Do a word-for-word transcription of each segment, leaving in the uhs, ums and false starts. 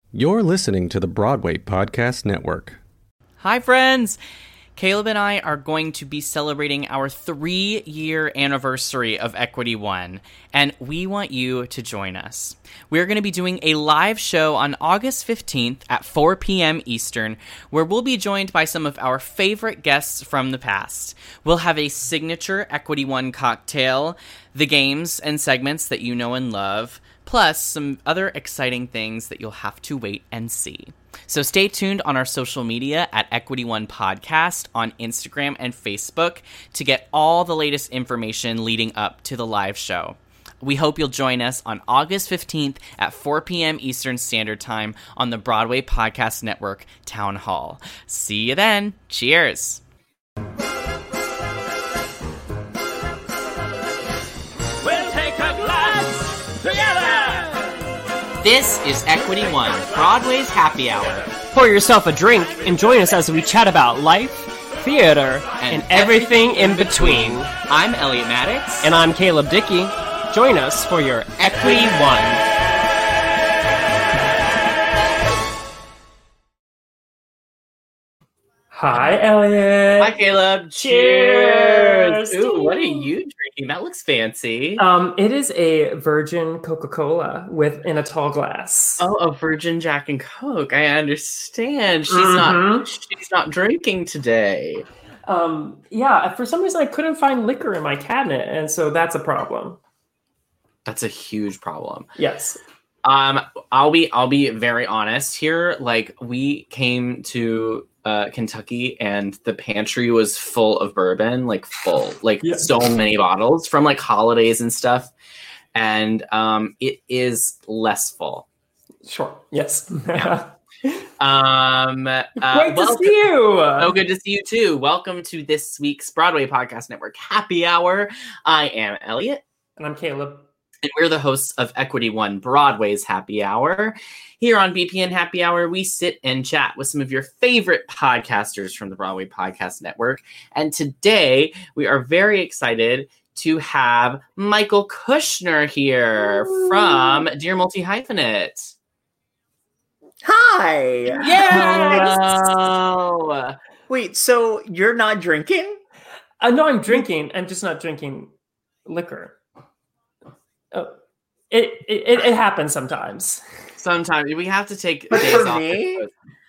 You're listening to the Broadway Podcast Network. Hi, friends! Caleb and I are going to be celebrating our three-year anniversary of Equity One, and we want you to join us. We're going to be doing a live show on August fifteenth at four p.m. Eastern, where we'll be joined by some of our favorite guests from the past. We'll have a signature Equity One cocktail, the games and segments that you know and love, plus some other exciting things that you'll have to wait and see. So stay tuned on our social media at Equity One Podcast on Instagram and Facebook to get all the latest information leading up to the live show. We hope you'll join us on August fifteenth at four p.m. Eastern Standard Time on the Broadway Podcast Network Town Hall. See you then. Cheers. This is Equity One, Broadway's happy hour. Pour yourself a drink and join us as we chat about life, theater, and, and everything, everything in between. I'm Elliot Maddox. And I'm Caleb Dickey. Join us for your Equity One. Hi, Elliot. Hi, Caleb. Cheers. Cheers. Ooh, what are you drinking? That looks fancy. Um, it is a virgin Coca-Cola with in a tall glass. Oh, a virgin Jack and Coke. I understand. She's mm-hmm. not. She's not drinking today. Um, yeah. For some reason, I couldn't find liquor in my cabinet, and so that's a problem. That's a huge problem. Yes. Um, I'll be. I'll be very honest here. Like, we came to Uh, Kentucky, and the pantry was full of bourbon, like full, like yeah. so many bottles from like holidays and stuff. And um, it is less full. Sure. Yes. Yeah. um, uh, Great welcome. to see you. Oh, good to see you too. Welcome to this week's Broadway Podcast Network Happy Hour. I am Elliot. And I'm Caleb. And we're the hosts of Equity One, Broadway's Happy Hour. Here on B P N Happy Hour, we sit and chat with some of your favorite podcasters from the Broadway Podcast Network. And today, we are very excited to have Michael Kushner here Ooh. from Dear Multi-Hyphenate. Hi! Yes! Hello! Wait, so you're not drinking? Uh, no, I'm drinking. I'm just not drinking liquor. Oh, it, it it happens sometimes. Sometimes we have to take but days for off. Me?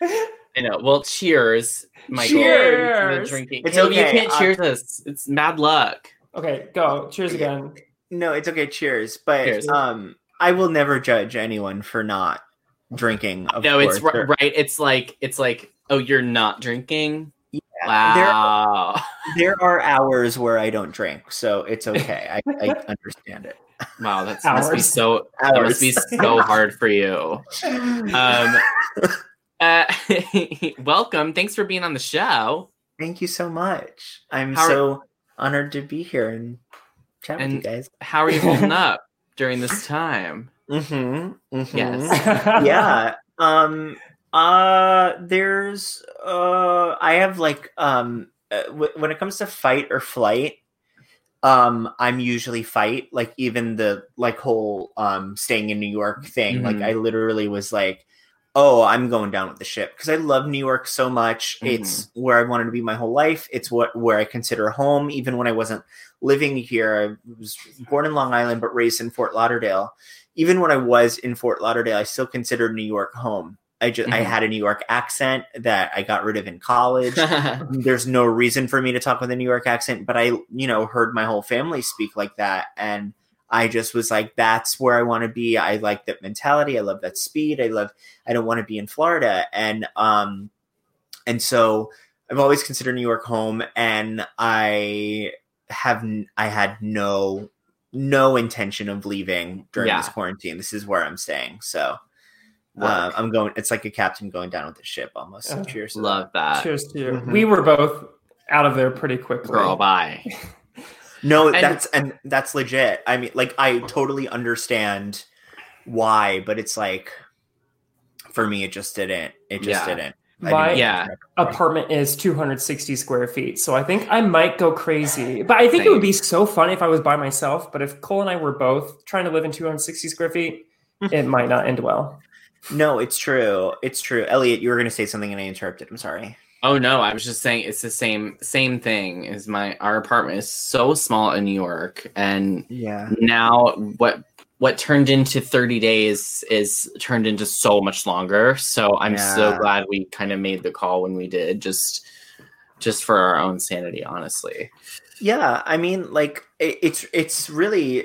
I know. Well, cheers, Michael. Cheers. Drinking. It's Caleb, okay. You can't uh, cheers us. It's bad luck. Okay, go. Cheers again. No, it's okay. Cheers. But cheers. um, I will never judge anyone for not drinking. Of no, course. it's r- right. It's like it's like oh, you're not drinking. Yeah. Wow. There, there are hours where I don't drink, so it's okay. I, I understand it. Wow, that must be so. Hours. That must be so hard for you. Um, uh, welcome. Thanks for being on the show. Thank you so much. I'm how so are, honored to be here and chat and with you guys. How are you holding up during this time? Mm-hmm. mm-hmm. Yes. Yeah. Um. Uh. There's. Uh. I have like. Um. Uh, w- when it comes to fight or flight. Um, I'm usually fight, like even the like whole um staying in New York thing. Mm-hmm. Like I literally was like, oh, I'm going down with the ship because I love New York so much. Mm-hmm. It's where I wanted to be my whole life. It's what where I consider home, even when I wasn't living here. I was born in Long Island but raised in Fort Lauderdale. Even when I was in Fort Lauderdale, I still considered New York home. I just mm-hmm. I had a New York accent that I got rid of in college. There's no reason for me to talk with a New York accent, but I, you know, heard my whole family speak like that, and I just was like, that's where I want to be. I like that mentality. I love that speed. I love. I don't want to be in Florida, and um, and so I've always considered New York home, and I have I had no no intention of leaving during yeah. this quarantine. This is where I'm staying. So. Uh, I'm going. It's like a captain going down with the ship, almost. So oh, cheers! To love that. that. Cheers to you. Mm-hmm. We were both out of there pretty quickly. Girl, bye. No, and, that's and that's legit. I mean, like, I totally understand why, but it's like, for me, it just didn't. It just yeah. didn't. My yeah. apartment is two hundred sixty square feet, so I think I might go crazy. But I think Same. It would be so fun if I was by myself. But if Cole and I were both trying to live in two hundred sixty square feet, it might not end well. No, it's true. It's true. Elliot, you were going to say something and I interrupted. I'm sorry. Oh no, I was just saying it's the same same thing. Is my our apartment is so small in New York, and Yeah. now what what turned into thirty days is turned into so much longer. So I'm so Yeah. glad we kind of made the call when we did, just just for our own sanity, honestly. Yeah, I mean, like it, it's it's really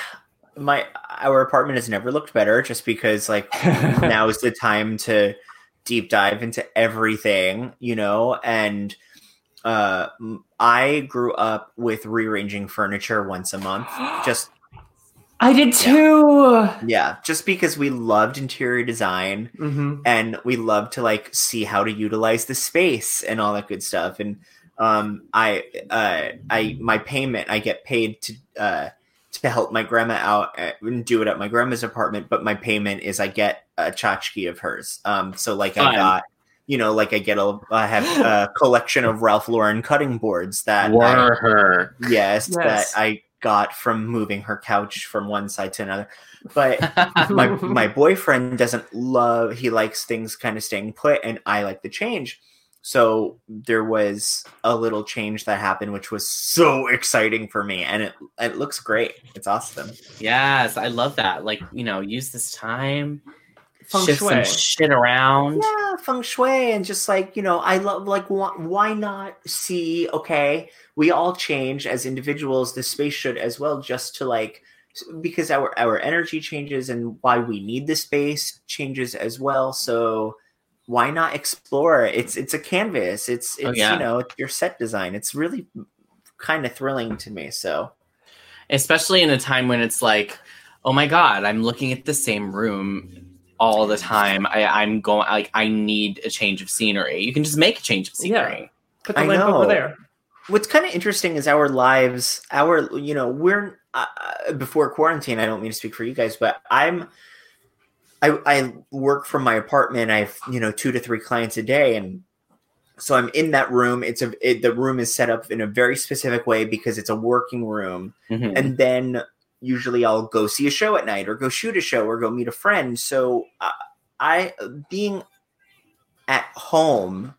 my our apartment has never looked better, just because like now is the time to deep dive into everything, you know. And uh, I grew up with rearranging furniture once a month, just I did too. yeah, just because we loved interior design Mm-hmm. and we love to like see how to utilize the space and all that good stuff. And um, I, uh, I, my payment, I get paid to uh, to help my grandma out and do it at my grandma's apartment. But my payment is I get a tchotchke of hers. Um, so like Fun. I got, you know, like I get a, I have a collection of Ralph Lauren cutting boards that I, Were her. yes, Yes. that I got from moving her couch from one side to another. But my my boyfriend doesn't love, he likes things kind of staying put, and I like the change. So there was a little change that happened, which was so exciting for me, and it it looks great. It's awesome. Yes, I love that. Like, you know, use this time, Feng shift some shui. shit around. Yeah, feng shui, and just like, you know, I love, like, why, why not see, okay, we all change as individuals, the space should as well, just to like, because our our energy changes and why we need the space changes as well. So why not explore? It's it's a canvas. It's it's Oh, yeah. you know, it's your set design. It's really kind of thrilling to me. So Especially in a time when it's like, oh my God, I'm looking at the same room all the time. I, I'm going, like, I need a change of scenery. You can just make a change of scenery. Put the I lamp know. over there. what's kind of interesting is our lives, our, you know, we're uh, before quarantine. I don't mean to speak for you guys, but I'm, I, I work from my apartment. I have, you know, two to three clients a day. And so I'm in that room. It's a, it, the room is set up in a very specific way because it's a working room. Mhm. And then usually I'll go see a show at night or go shoot a show or go meet a friend. So uh, I, being at home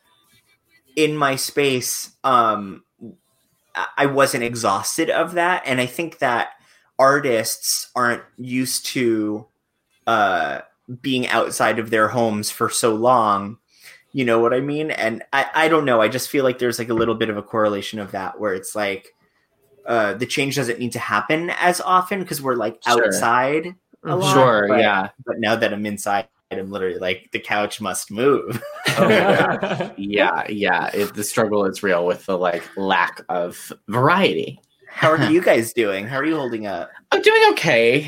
in my space, um, I wasn't exhausted of that. And I think that artists aren't used to uh, being outside of their homes for so long. You know what I mean? And I, I don't know. I just feel like there's like a little bit of a correlation of that where it's like uh, the change doesn't need to happen as often because we're like Sure. outside a lot. Sure, but, yeah. But now that I'm inside, I'm literally like, the couch must move. Yeah, yeah. It, the struggle is real with the like lack of variety. How are you guys doing? How are you holding up? I'm doing okay.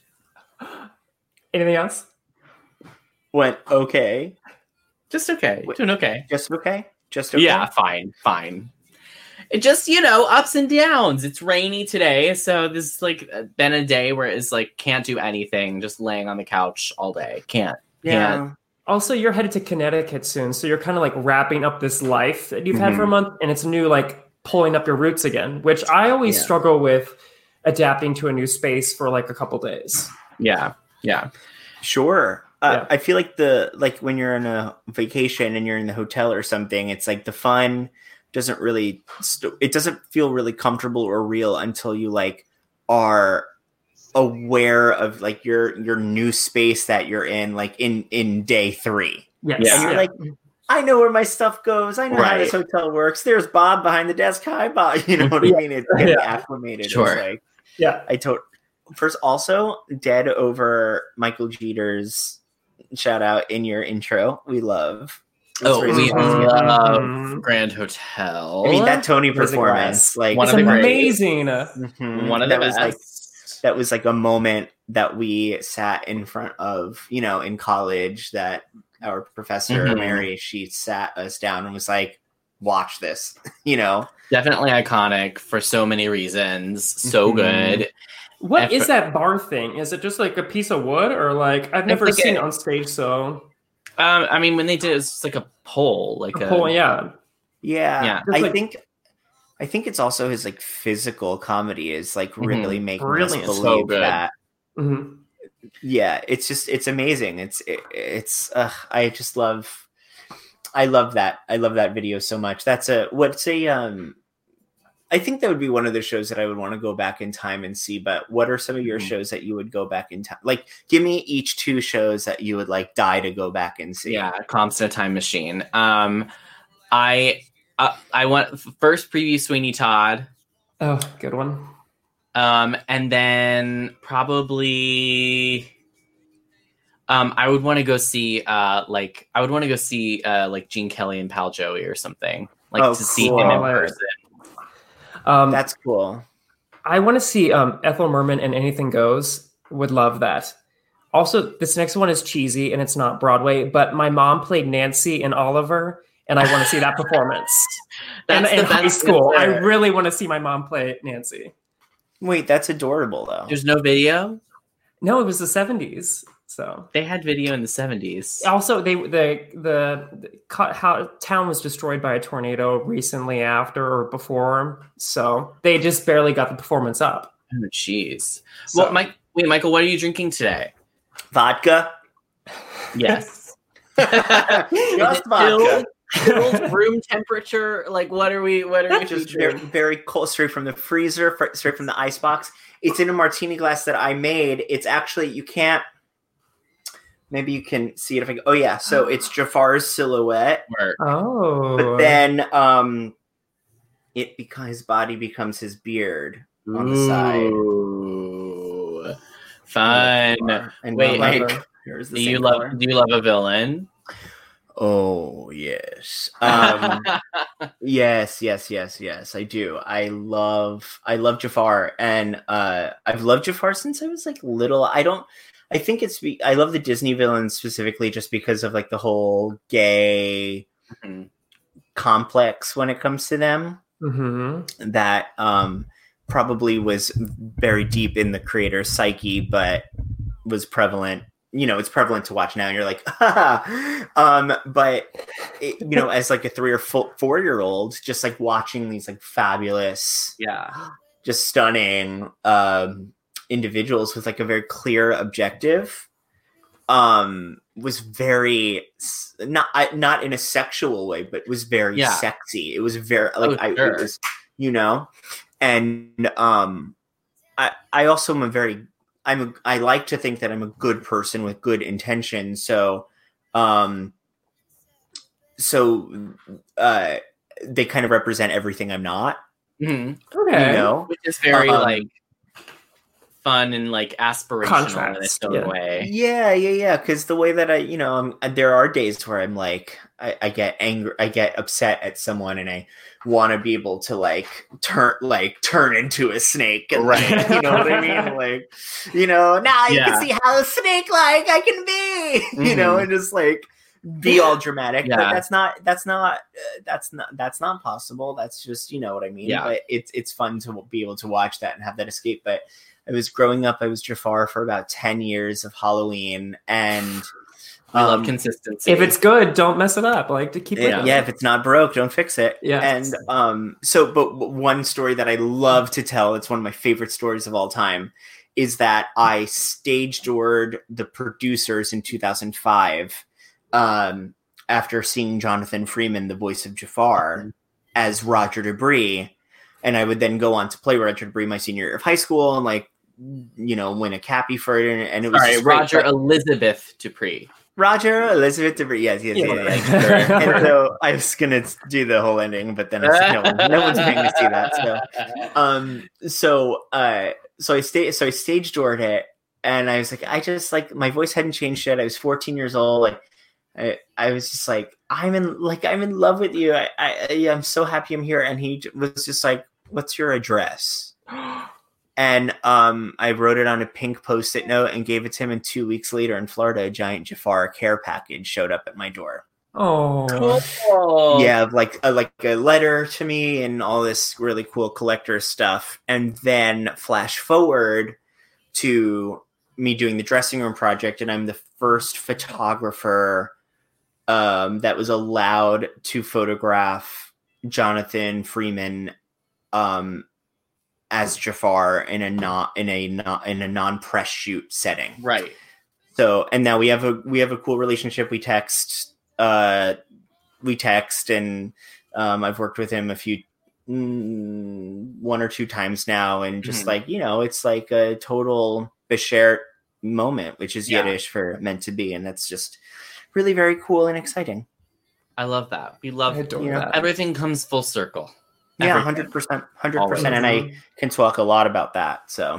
Anything else? Went okay. Just okay. Wait. Doing okay. Just okay? Just okay? Yeah, fine, fine. It just, you know, ups and downs. It's rainy today, so this is like been a day where it's like can't do anything, just laying on the couch all day. Can't. Yeah. Can't. Also, you're headed to Connecticut soon, so you're kind of like wrapping up this life that you've had for a Mhm. month, and it's new, like pulling up your roots again, which I always Yeah. struggle with adapting to a new space for like a couple days. Yeah. Yeah. Sure. Uh, Yeah. I feel like the like when you're on a vacation and you're in the hotel or something, it's like the fun doesn't really st- it doesn't feel really comfortable or real until you like are aware of like your your new space that you're in, like in in day three. Yes. Yeah. And you're like, I know where my stuff goes. I know how this Right. hotel works. There's Bob behind the desk. Hi, Bob. You know what I Yeah. mean? It's getting Yeah. acclimated. Sure. It's like, yeah. I told first also dead over Michael Jeter's shout out in your intro. We love. Oh, Let's raise we our hands together. love Mhm. Grand Hotel. I mean that Tony Raising performance, glass. like One It's of the great- amazing. mhm, One of the that was best. like that was like a moment that we sat in front of, you know, in college. That our professor Mhm. Mary, she sat us down and was like, "Watch this," you know. Definitely iconic for so many reasons. So Mhm. good. What is Effort. that bar thing? Is it just like a piece of wood, or like I've never like seen a- it on stage? So Um, I mean, when they did it, it's like a pole, like a a, pole, yeah. Yeah, Yeah. Just I like- think, I think it's also his like physical comedy is like really making us Brilliant. believe So good. that Mhm. yeah, it's just it's amazing. It's it, it's uh, I just love I love that. I love that video so much. That's a what's a um I think that would be one of the shows that I would want to go back in time and see. But what are some of your shows that you would go back in time? Like, give me each two shows that you would like die to go back and see. Yeah, Constant Time Machine. Um, I uh, I want first preview Sweeney Todd. Oh, good one. Um, and then probably, um, I would want to go see, uh, like I would want to go see, uh, like Gene Kelly and Pal Joey or something, like Oh, to see cool. him in person. Um, That's cool. I want to see um, Ethel Merman and Anything Goes. Would love that. Also, this next one is cheesy and it's not Broadway, but my mom played Nancy in Oliver, and I want to see that performance. That's in, the in high best school, I answer. really want to see my mom play Nancy. Wait, that's adorable though. There's no video. No, it was the seventies. So They had video in the seventies. also, they the the, the co- how town was destroyed by a tornado recently after or before, so they just barely got the performance up. Oh, jeez. So- Well, Mike, wait, Michael, what are you drinking today? Vodka. Yes. Just vodka. Chilled room temperature. Like, what are we? What are we Just just very, very cold, straight from the freezer, fr- straight from the ice box. It's in a martini glass that I made. It's actually you can't. Maybe you can see it if I. Oh yeah, so it's Jafar's silhouette, Work. Oh, but then um, it because his body becomes his beard on the side. Ooh, fun. And Wait, like, Mike, here's the Do same you love? color. Do you love a villain? Oh yes. Um, yes, yes, yes, yes. I do. I love. I love Jafar, and uh, I've loved Jafar since I was like little. I don't. I think it's. Be, I love the Disney villains specifically just because of like the whole gay Mhm. complex when it comes to them. mm-hmm. That um, probably was very deep in the creator's psyche, but was prevalent. You know, it's prevalent to watch now, and you're like, um, but it, you know, as like a three or four, four year old, just like watching these like fabulous, Yeah. just stunning um, individuals with like a very clear objective, um, was very not not in a sexual way, but was very Yeah. sexy. It was very like Oh, I, sure. it was, you know, and um, I I also am a very I'm a, I like to think that I'm a good person with good intentions. So, um, so uh, they kind of represent everything I'm not. Mhm. Okay. You know, Which is very Um, like fun and like aspirational in its Contrast, own yeah. way. yeah, yeah, yeah. Because the way that I, you know, I'm, there are days where I'm like, I, I get angry, I get upset at someone, and I want to be able to like turn, like turn into a snake, and Right. like, you know what I mean? Like, you know, now you Yeah. can see how a snake like I can be, you know, Mhm. and just like be all dramatic. Yeah. But that's not, that's not, uh, that's not, that's not possible. That's just, you know what I mean? Yeah. But it's it's fun to be able to watch that and have that escape. But I was growing up, I was Jafar for about ten years of Halloween, and We love um, consistency. If it's good, don't mess it up. Like to keep it. it- yeah, if it's not broke, don't fix it. Yes. And um, so, but w- one story that I love to tell, it's one of my favorite stories of all time, is that I stage doored the producers in two thousand five um, after seeing Jonathan Freeman, the voice of Jafar, as Roger Debris. And I would then go on to play Roger Debris my senior year of high school and like, you know, win a Cappy for it. And, and it was Sorry, just great. Roger But- Elizabeth Dupree. Roger Elizabeth Debris. Yes, yes, Yeah. yes. yes. And so I was gonna do the whole ending, but then it's, no, one, no one's paying to see that. So, um, so, uh, so I stayed, so I stage doored it, and I was like, I just like my voice hadn't changed yet. I was fourteen years old. Like, I, I was just like, I'm in, like, I'm in love with you. I, I, yeah, I'm so happy I'm here. And he j- was just like, what's your address? And um, I wrote it on a pink post-it note and gave it to him. And two weeks later in Florida, a giant Jafar care package showed up at my door. Oh, Cool. Yeah, like a, like a letter to me and all this really cool collector stuff. And then flash forward to me doing the dressing room project, and I'm the first photographer um, that was allowed to photograph Jonathan Freeman um, as Jafar in a not in a not in a non-press shoot setting. Right. So, and now we have a we have a cool relationship. We text, uh, we text, and um, I've worked with him a few, mm, one or two times now, and just Mm-hmm. like you know, it's like a total beshert moment, which is Yeah. Yiddish for meant to be, and that's just really very cool and exciting. I love that. We I love adore you know, that. everything comes full circle. Yeah, Everything. hundred percent, hundred Always. percent, and I can talk a lot about that. So,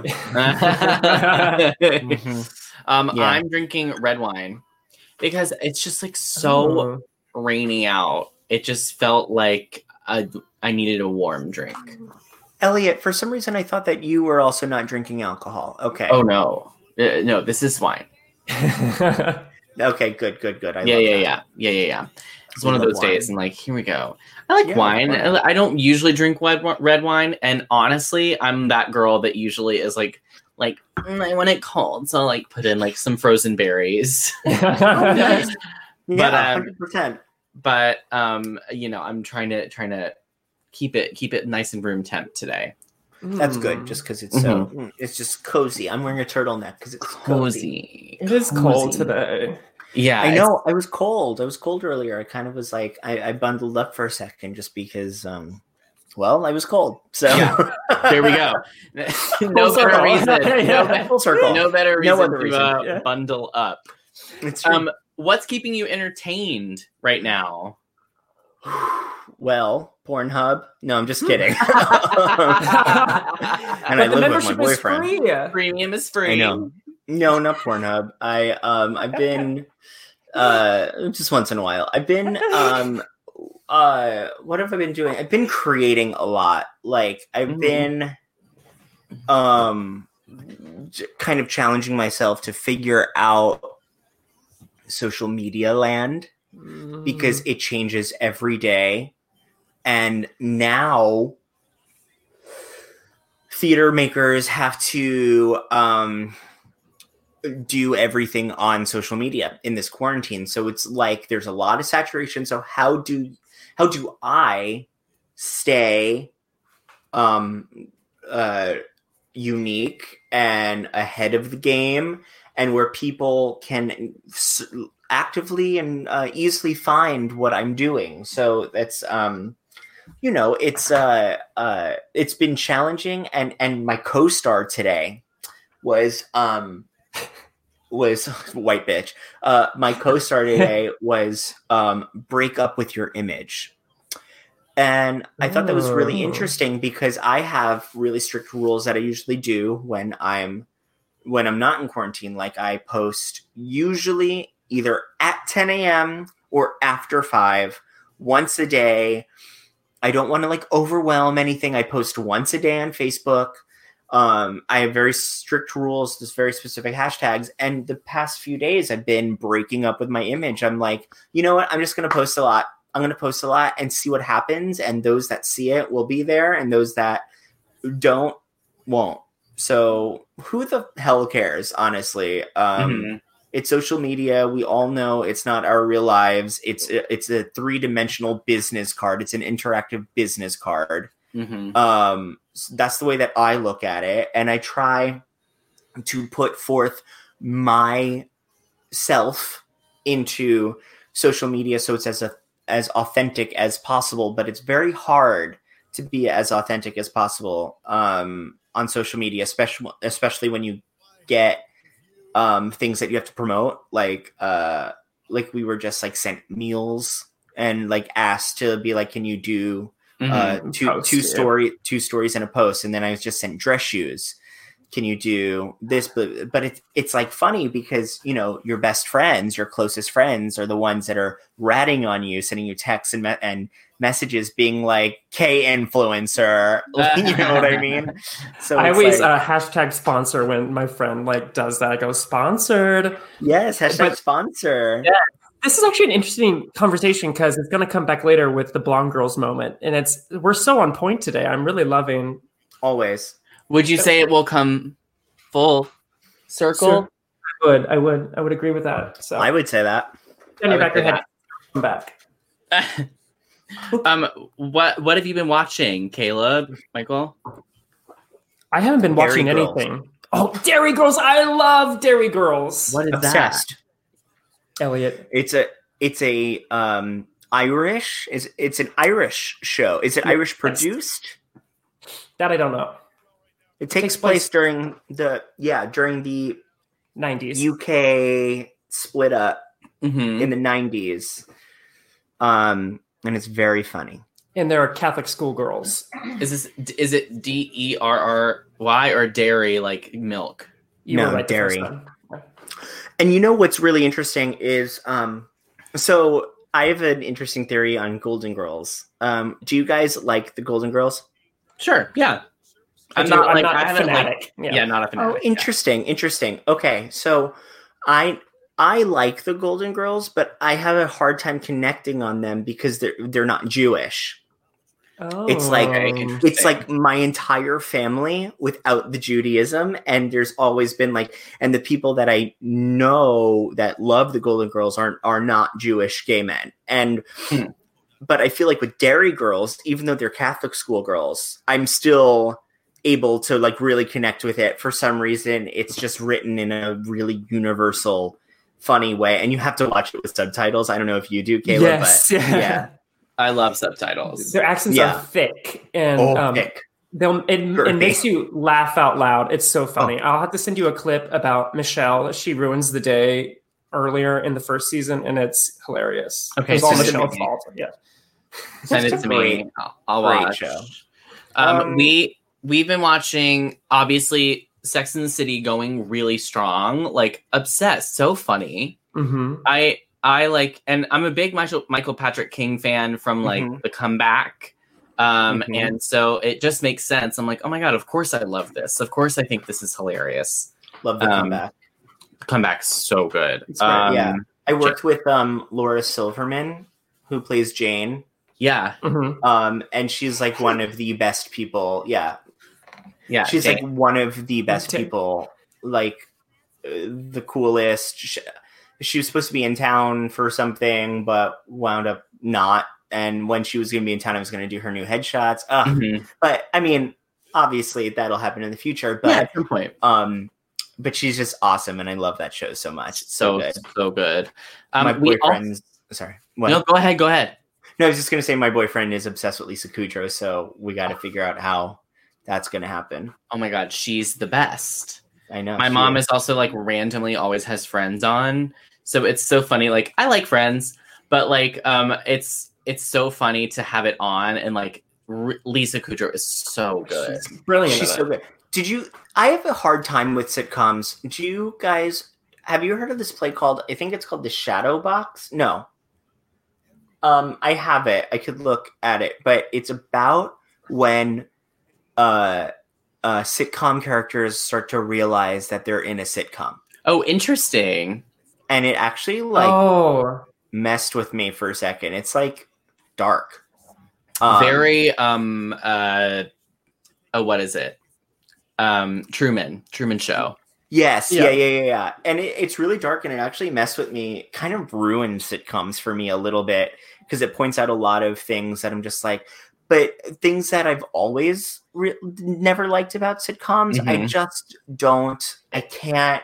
um, Yeah. I'm drinking red wine because it's just like so Oh. rainy out. It just felt like I, I needed a warm drink. Elliot, for some reason, I thought that you were also not drinking alcohol. Okay, Oh no, Uh, no, this is wine. okay, good, good, good. I yeah, love yeah, that. yeah, yeah, yeah, yeah. It's We one of love those days, wine. and like, here we go. I like Yeah, wine. wine. I don't usually drink red, red wine, and honestly, I'm that girl that usually is like, like "Mm, I want it cold, so I'll, like put in like some frozen berries. Yeah, But, um, hundred percent. But um, you know, I'm trying to trying to keep it keep it nice and room temp today. That's Mm. good, just because it's so mm, it's just cozy. I'm wearing a turtleneck because it's cozy. Cozy. It is cold Cozy. today. Yeah, I it's- know. I was cold. I was cold earlier. I kind of was like, I, I bundled up for a second just because, um, well, I was cold. So Yeah. There we go. no Full better circle. reason. No, Yeah. be- Full circle. no better No reason other to reason. uh, Yeah. bundle up. It's true. Um, what's keeping you entertained right now? Well, Pornhub. No, I'm just kidding. and But I the live with my membership is boyfriend. free. Premium is free. I know. No, not Pornhub. I um I've been uh just once in a while. I've been um uh what have I been doing? I've been creating a lot. Like I've Mhm. been um j- kind of challenging myself to figure out social media land because it changes every day. And now theater makers have to um, do everything on social media in this quarantine. So it's like there's a lot of saturation. So how do how do I stay um, uh, unique and ahead of the game, and where people can s- actively and uh, easily find what I'm doing? So that's um, you know, it's uh, uh, it's been challenging, and and my co-star today was um, was white bitch. Uh, my co-star today was um, break up with your image. And I thought that was really Oh. interesting because I have really strict rules that I usually do when I'm when I'm not in quarantine. Like I post usually either at ten a.m. or after five once a day. I don't want to like overwhelm anything. I post once a day on Facebook. Um, I have very strict rules, there's very specific hashtags. And the past few days I've been breaking up with my image. I'm like, you know what? I'm just going to post a lot. I'm going to post a lot and see what happens. And those that see it will be there, and those that don't won't. So who the hell cares, honestly? Um, Mhm. It's social media. We all know it's not our real lives. It's it's a three-dimensional business card. It's an interactive business card. Mhm. Um, so that's the way that I look at it. And I try to put forth myself into social media so it's as a, as authentic as possible, but it's very hard to be as authentic as possible um, on social media, especially especially when you get um, things that you have to promote, like uh, like we were just like sent meals and like asked to be like, can you do Mhm. uh, two Post, two yeah. story two stories in a post? And then I was just sent dress shoes. Can you do this? But but it's it's like funny because you know your best friends, your closest friends, are the ones that are ratting on you, sending you texts and me- and messages, being like K influencer. You know what I mean? So I it's always like, uh, hashtag sponsor when my friend like does that. I go sponsored. yes, hashtag but- sponsor. Yeah. This is actually an interesting conversation because it's going to come back later with the blonde girls moment, and it's we're so on point today. I'm really loving. Always. Would you say it will come full circle? I would, I would, I would agree with that. So, I would say that. Jenny, I would back your say head. Come back. um, what what have you been watching, Caleb, Michael? I haven't been Dairy watching Girls. anything. Oh, Dairy Girls! I love Dairy Girls. What is Obsessed. Elliot? It's a it's a um Irish is it's an Irish show. Is it Irish produced? That I don't know. It takes, takes place place- during the yeah during the nineties. U K split up that? Mhm. in the nineties, um, and it's very funny. And there are Catholic schoolgirls. Is this is it D E R R Y or dairy like milk? You No, were right the first dairy. time. And you know what's really interesting is um, so I have an interesting theory on Golden Girls. Um, do you guys like the Golden Girls? Sure. Yeah. I I'm do- not I'm like not I a haven't like fanatic. yeah. Yeah. not a fanatic. Oh, interesting, interesting. Okay, so I I like the Golden Girls, but I have a hard time connecting on them because they're they're not Jewish. Oh. It's like Okay. it's like my entire family without the Judaism, and there's always been like, and the people that I know that love the Golden Girls aren't are not Jewish gay men, and Hmm. but I feel like with Dairy Girls, even though they're Catholic school girls, I'm still able to like really connect with it. For some reason, it's just written in a really universal, funny way, and you have to watch it with subtitles. I don't know if you do, Kayla, Yes. but yeah, I love subtitles. Their accents Yeah. are thick, and oh, um, pick. they'll it, Sure. it makes you laugh out loud. It's so funny. Oh. I'll have to send you a clip about Michelle. She ruins the day earlier in the first season, and it's hilarious. Okay, it's all send it to Michelle's me. fault. Yeah. Send it It's to a me. great- I'll, I'll great watch. show. Um, Um, we we've been watching obviously Sex and the City going really strong, like obsessed, so funny. Mm-hmm. I I like, and I'm a big Michael Michael Patrick King fan from like Mhm. The Comeback, um, Mhm. and so it just makes sense. I'm like, oh my god, of course I love this. Of course I think this is hilarious. Love the um, comeback. The Comeback's so good. It's great, Um, yeah. I worked with um, Laura Silverman, who plays Jane, yeah, Mm-hmm. um, and she's like one of the best people. Yeah, yeah. she's Jane. like one of the best Ta- people, like uh, the coolest. She, she was supposed to be in town for something, but wound up not. And when she was going to be in town, I was going to do her new headshots. Ugh. Mhm. But I mean, obviously that'll happen in the future. yeah, But at some point. um, but she's just awesome, and I love that show so much. It's so, So good. so good. Um, My we all- boyfriend's sorry. What? no, go ahead, go ahead. No, I was just gonna say my boyfriend is obsessed with Lisa Kudrow, so we got to figure out how that's gonna happen. Oh my god, she's the best. I know My she mom is also like randomly always has Friends on, so it's so funny. Like I like Friends, but like um, it's it's so funny to have it on, and like R- Lisa Kudrow is so good. She's brilliant. She's at so it. good. Did you? I have a hard time with sitcoms. Do you guys have you heard of this play called? I think it's called The Shadow Box. No. Um, I have it. I could look at it, but it's about when uh, uh, sitcom characters start to realize that they're in a sitcom, Oh, interesting. and it actually like oh, messed with me for a second. It's like dark. Um, Very um uh oh, what is it? Um Truman, Truman Show. Yes, Yeah. yeah, yeah, yeah, yeah. And it, it's really dark, and it actually messed with me, kind of ruined sitcoms for me a little bit, because it points out a lot of things that I'm just like, but things that I've always re- never liked about sitcoms, I Mhm. just don't, I can't,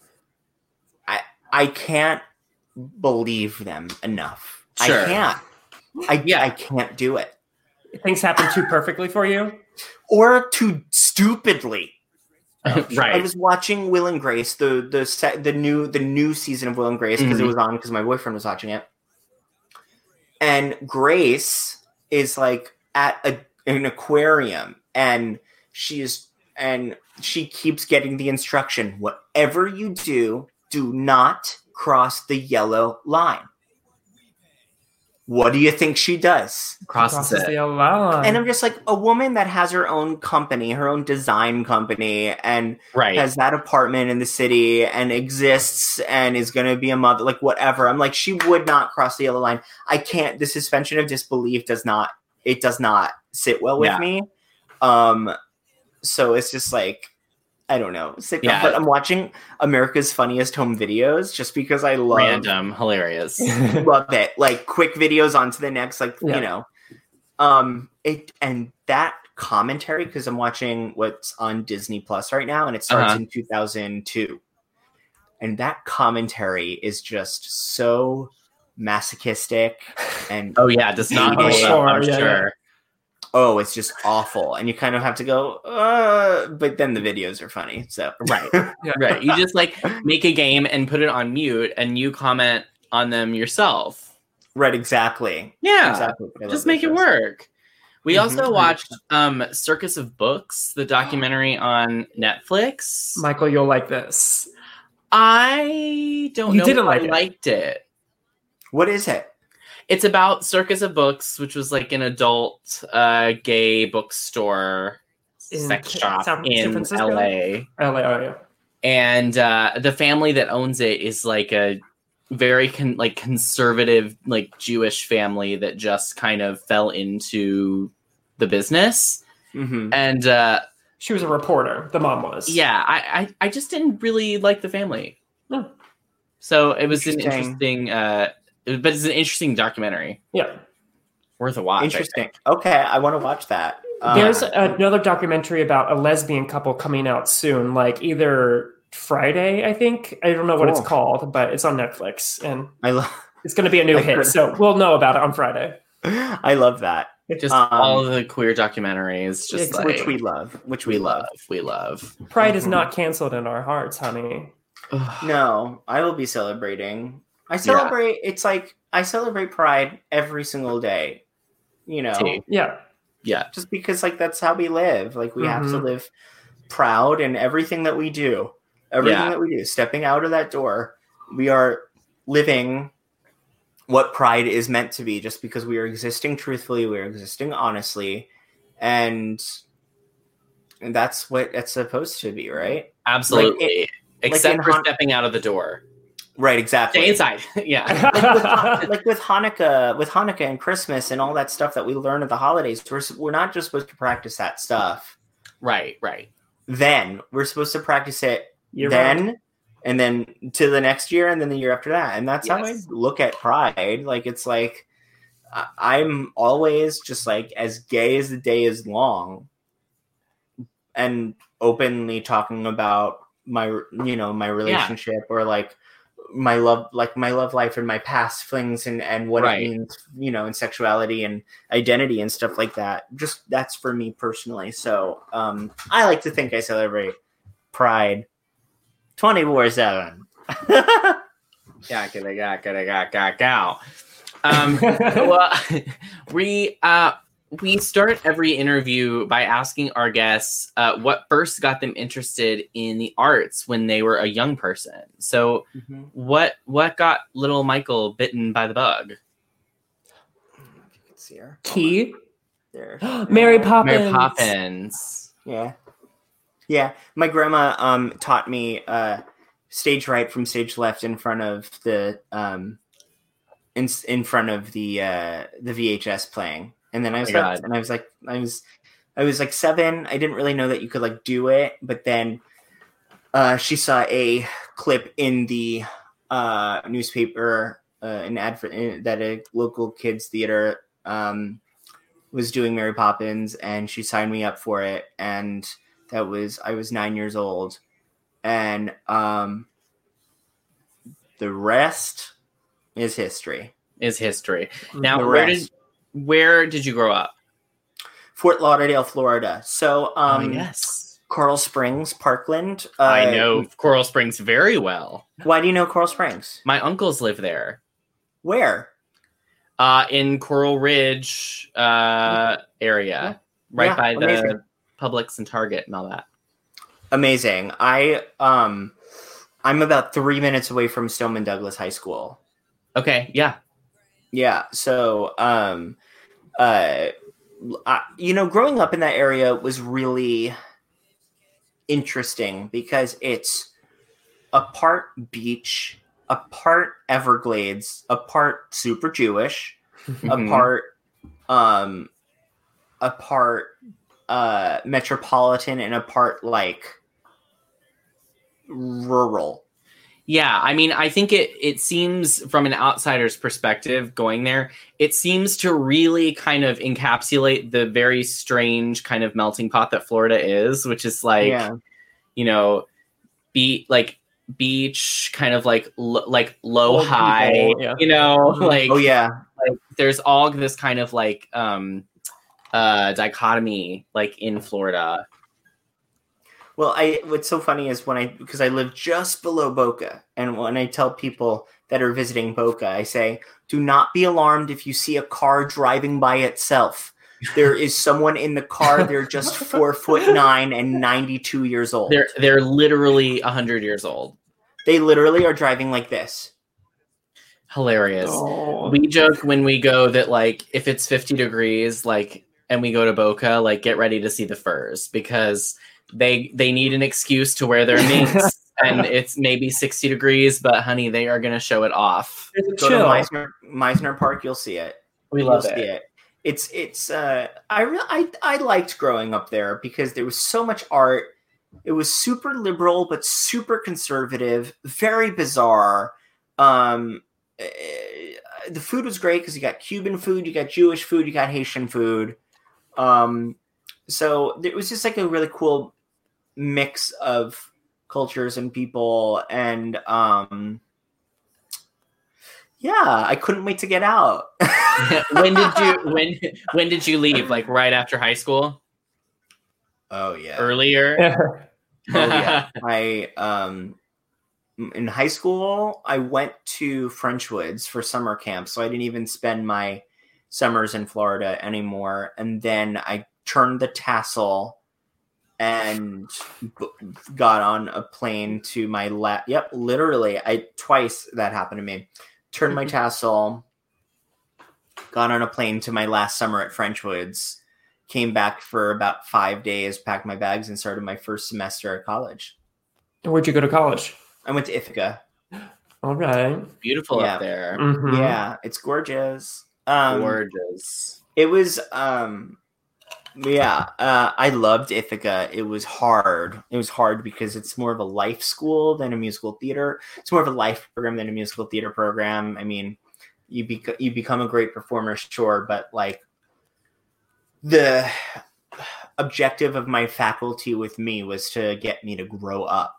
I, I can't believe them enough. Sure. I can't. I, Yeah. I can't do it. things happen too perfectly for you. Or too stupidly. I Right. was watching Will and Grace, the the set, the new the new season of Will and Grace, because Mhm. it was on because my boyfriend was watching it. And Grace is like at a, an aquarium, and she's and she keeps getting the instruction: whatever you do, do not cross the yellow line. What do you think she does? Crosses Crosses it. the yellow line. And I'm just like, a woman that has her own company, her own design company, and Right. has that apartment in the city and exists and is going to be a mother, like whatever. I'm like, she would not cross the yellow line. I can't. The suspension of disbelief does not. It does not sit well with Yeah. me. Um, so it's just like, I don't know. Sitcom, Yeah. But I'm watching America's Funniest Home Videos just because I love Random, hilarious. love it. Like quick videos on to the next, like Yeah. you know. Um, it and that commentary because I'm watching what's on Disney Plus right now, and it starts Uh-huh. in two thousand two. And that commentary is just so masochistic and Oh yeah, does not Oh, hold sure, up, I'm yeah, sure. oh, it's just awful. And you kind of have to go, uh, but then the videos are funny. So Right. Yeah. Right. You just like make a game and put it on mute and you comment on them yourself. right, exactly. Yeah. Exactly. I love Just those make it shows. work. We Mhm. also watched um Circus of Books, the documentary on Netflix. Michael, you'll like this. I don't You know didn't if like I it. liked it. What is it? It's about Circus of Books, which was like an adult uh, gay bookstore In sex Ca- shop San- San in Francisco? L A. L A, oh, yeah. And uh, the family that owns it is like a very con- like conservative, like Jewish family that just kind of fell into the business. Mm-hmm. And uh, She was a reporter. The mom was. yeah, I, I I just didn't really like the family. Hmm. So it was an Interesting. interesting, uh, but it's an interesting documentary. Yeah. Worth a watch. I Interesting. think. Okay, I want to watch that. Uh, There's another documentary about a lesbian couple coming out soon, like either Friday, I think. I don't know what Cool. it's called, but it's on Netflix and I love. it's going to be a new I hit. could- So we'll know about it on Friday. I love that. Just Um, all of the queer documentaries, just Ex- like Which we love. Which we, we love. love, we love. Pride is Mhm. not canceled in our hearts, honey. No, I will be celebrating. I celebrate. It's like I celebrate Pride every single day. You know, Tea. Yeah. Yeah, just because like that's how we live. Like we have to Mhm. live proud in everything that we do. Everything Yeah. that we do. Stepping out of that door, we are living what Pride is meant to be. Just because we are existing truthfully, we are existing honestly, and and that's what it's supposed to be, right? absolutely. Except in for Han- stepping out of the door. Right. Exactly. Stay inside. yeah. like with, Han- like with Hanukkah, with Hanukkah and Christmas and all that stuff that we learn at the holidays, we're we're not just supposed to practice that stuff. Right, right. Then we're supposed to practice it Year then, round. and then to the next year, and then the year after that. And that's how I Yes. look at Pride. Like it's like I- I'm always just like as gay as the day is long, and openly talking about my you know my relationship or like my love like my love life and my past flings and and what Right. it means, you know, and sexuality and identity and stuff like that. Just that's for me personally. So um I like to think I celebrate Pride twenty-four seven. Yeah, gotta, gotta, gotta, gotta, gotta, gotta. Um, well, we uh, we start every interview by asking our guests uh, what first got them interested in the arts when they were a young person. So, what what got little Michael bitten by the bug? See her. Key. There. Mary Poppins. Mary Poppins. Yeah. Yeah. My grandma um taught me uh stage right from stage left in front of the um in in front of the uh the V H S playing. And then I was Oh my like, God. and I was like I was I was like seven. I didn't really know that you could like do it, but then uh she saw a clip in the uh newspaper uh an ad for, in, that a local kids theater um was doing Mary Poppins, and she signed me up for it, and that was I was nine years old, and um the rest is history. Is history. Now, The where rest. did where did you grow up? Fort Lauderdale, Florida. So um oh, yes. Coral Springs, Parkland. Uh, I know Coral Springs very well. Why do you know Coral Springs? My uncles live there. Where? Uh, in Coral Ridge uh, area, right Yeah, by the amazing. Publix and Target and all that. Amazing. I um I'm about three minutes away from Stoneman Douglas High School. Okay, yeah. Yeah. So, um, uh, I, you know, growing up in that area was really interesting because it's a part beach, a part Everglades, a part super Jewish, Mhm. a part, um, a part, uh, metropolitan, and a part like rural. Yeah, I mean, I think it it seems from an outsider's perspective going there, it seems to really kind of encapsulate the very strange kind of melting pot that Florida is, which is like, Yeah. you know, be like beach, kind of like lo- like low Old high, people, yeah. you know, Mhm. like Oh yeah. like there's all this kind of like um uh dichotomy like in Florida. Well, I what's so funny is when I because I live just below Boca, and when I tell people that are visiting Boca, I say, "Do not be alarmed if you see a car driving by itself. There is someone in the car. They're just four foot nine and ninety-two years old. They're they're literally a hundred years old. They literally are driving like this." Hilarious. Oh. We joke when we go that like if it's fifty degrees, like and we go to Boca, like get ready to see the furs because they they need an excuse to wear their minks and it's maybe sixty degrees, but honey, they are gonna show it off. Go to Meisner, Meisner Park, you'll see it. We You'll love see it. it. It's it's uh I re- I I liked growing up there because there was so much art. It was super liberal but super conservative, very bizarre. Um eh, the food was great because you got Cuban food, you got Jewish food, you got Haitian food. Um so it was just like a really cool mix of cultures and people, and um yeah, I couldn't wait to get out. when did you when when did you leave? Like right after high school? Oh yeah. Earlier? Oh yeah. I um in high school I went to Frenchwoods for summer camp, so I didn't even spend my summers in Florida anymore. And then I turned the tassel and b- got on a plane to my la- yep, literally I twice that happened to me. Turned my tassel, got on a plane to my last summer at Frenchwoods, came back for about five days, packed my bags, and started my first semester at college. Where'd you go to college? I went to Ithaca. All right. Beautiful Yeah. up there. Mhm. Yeah, it's gorgeous. Um, Gorgeous. It was, um, yeah, uh, I loved Ithaca. It was hard. It was hard because it's more of a life school than a musical theater. It's more of a life program than a musical theater program. I mean, you bec- you become a great performer, sure, but like the objective of my faculty with me was to get me to grow up.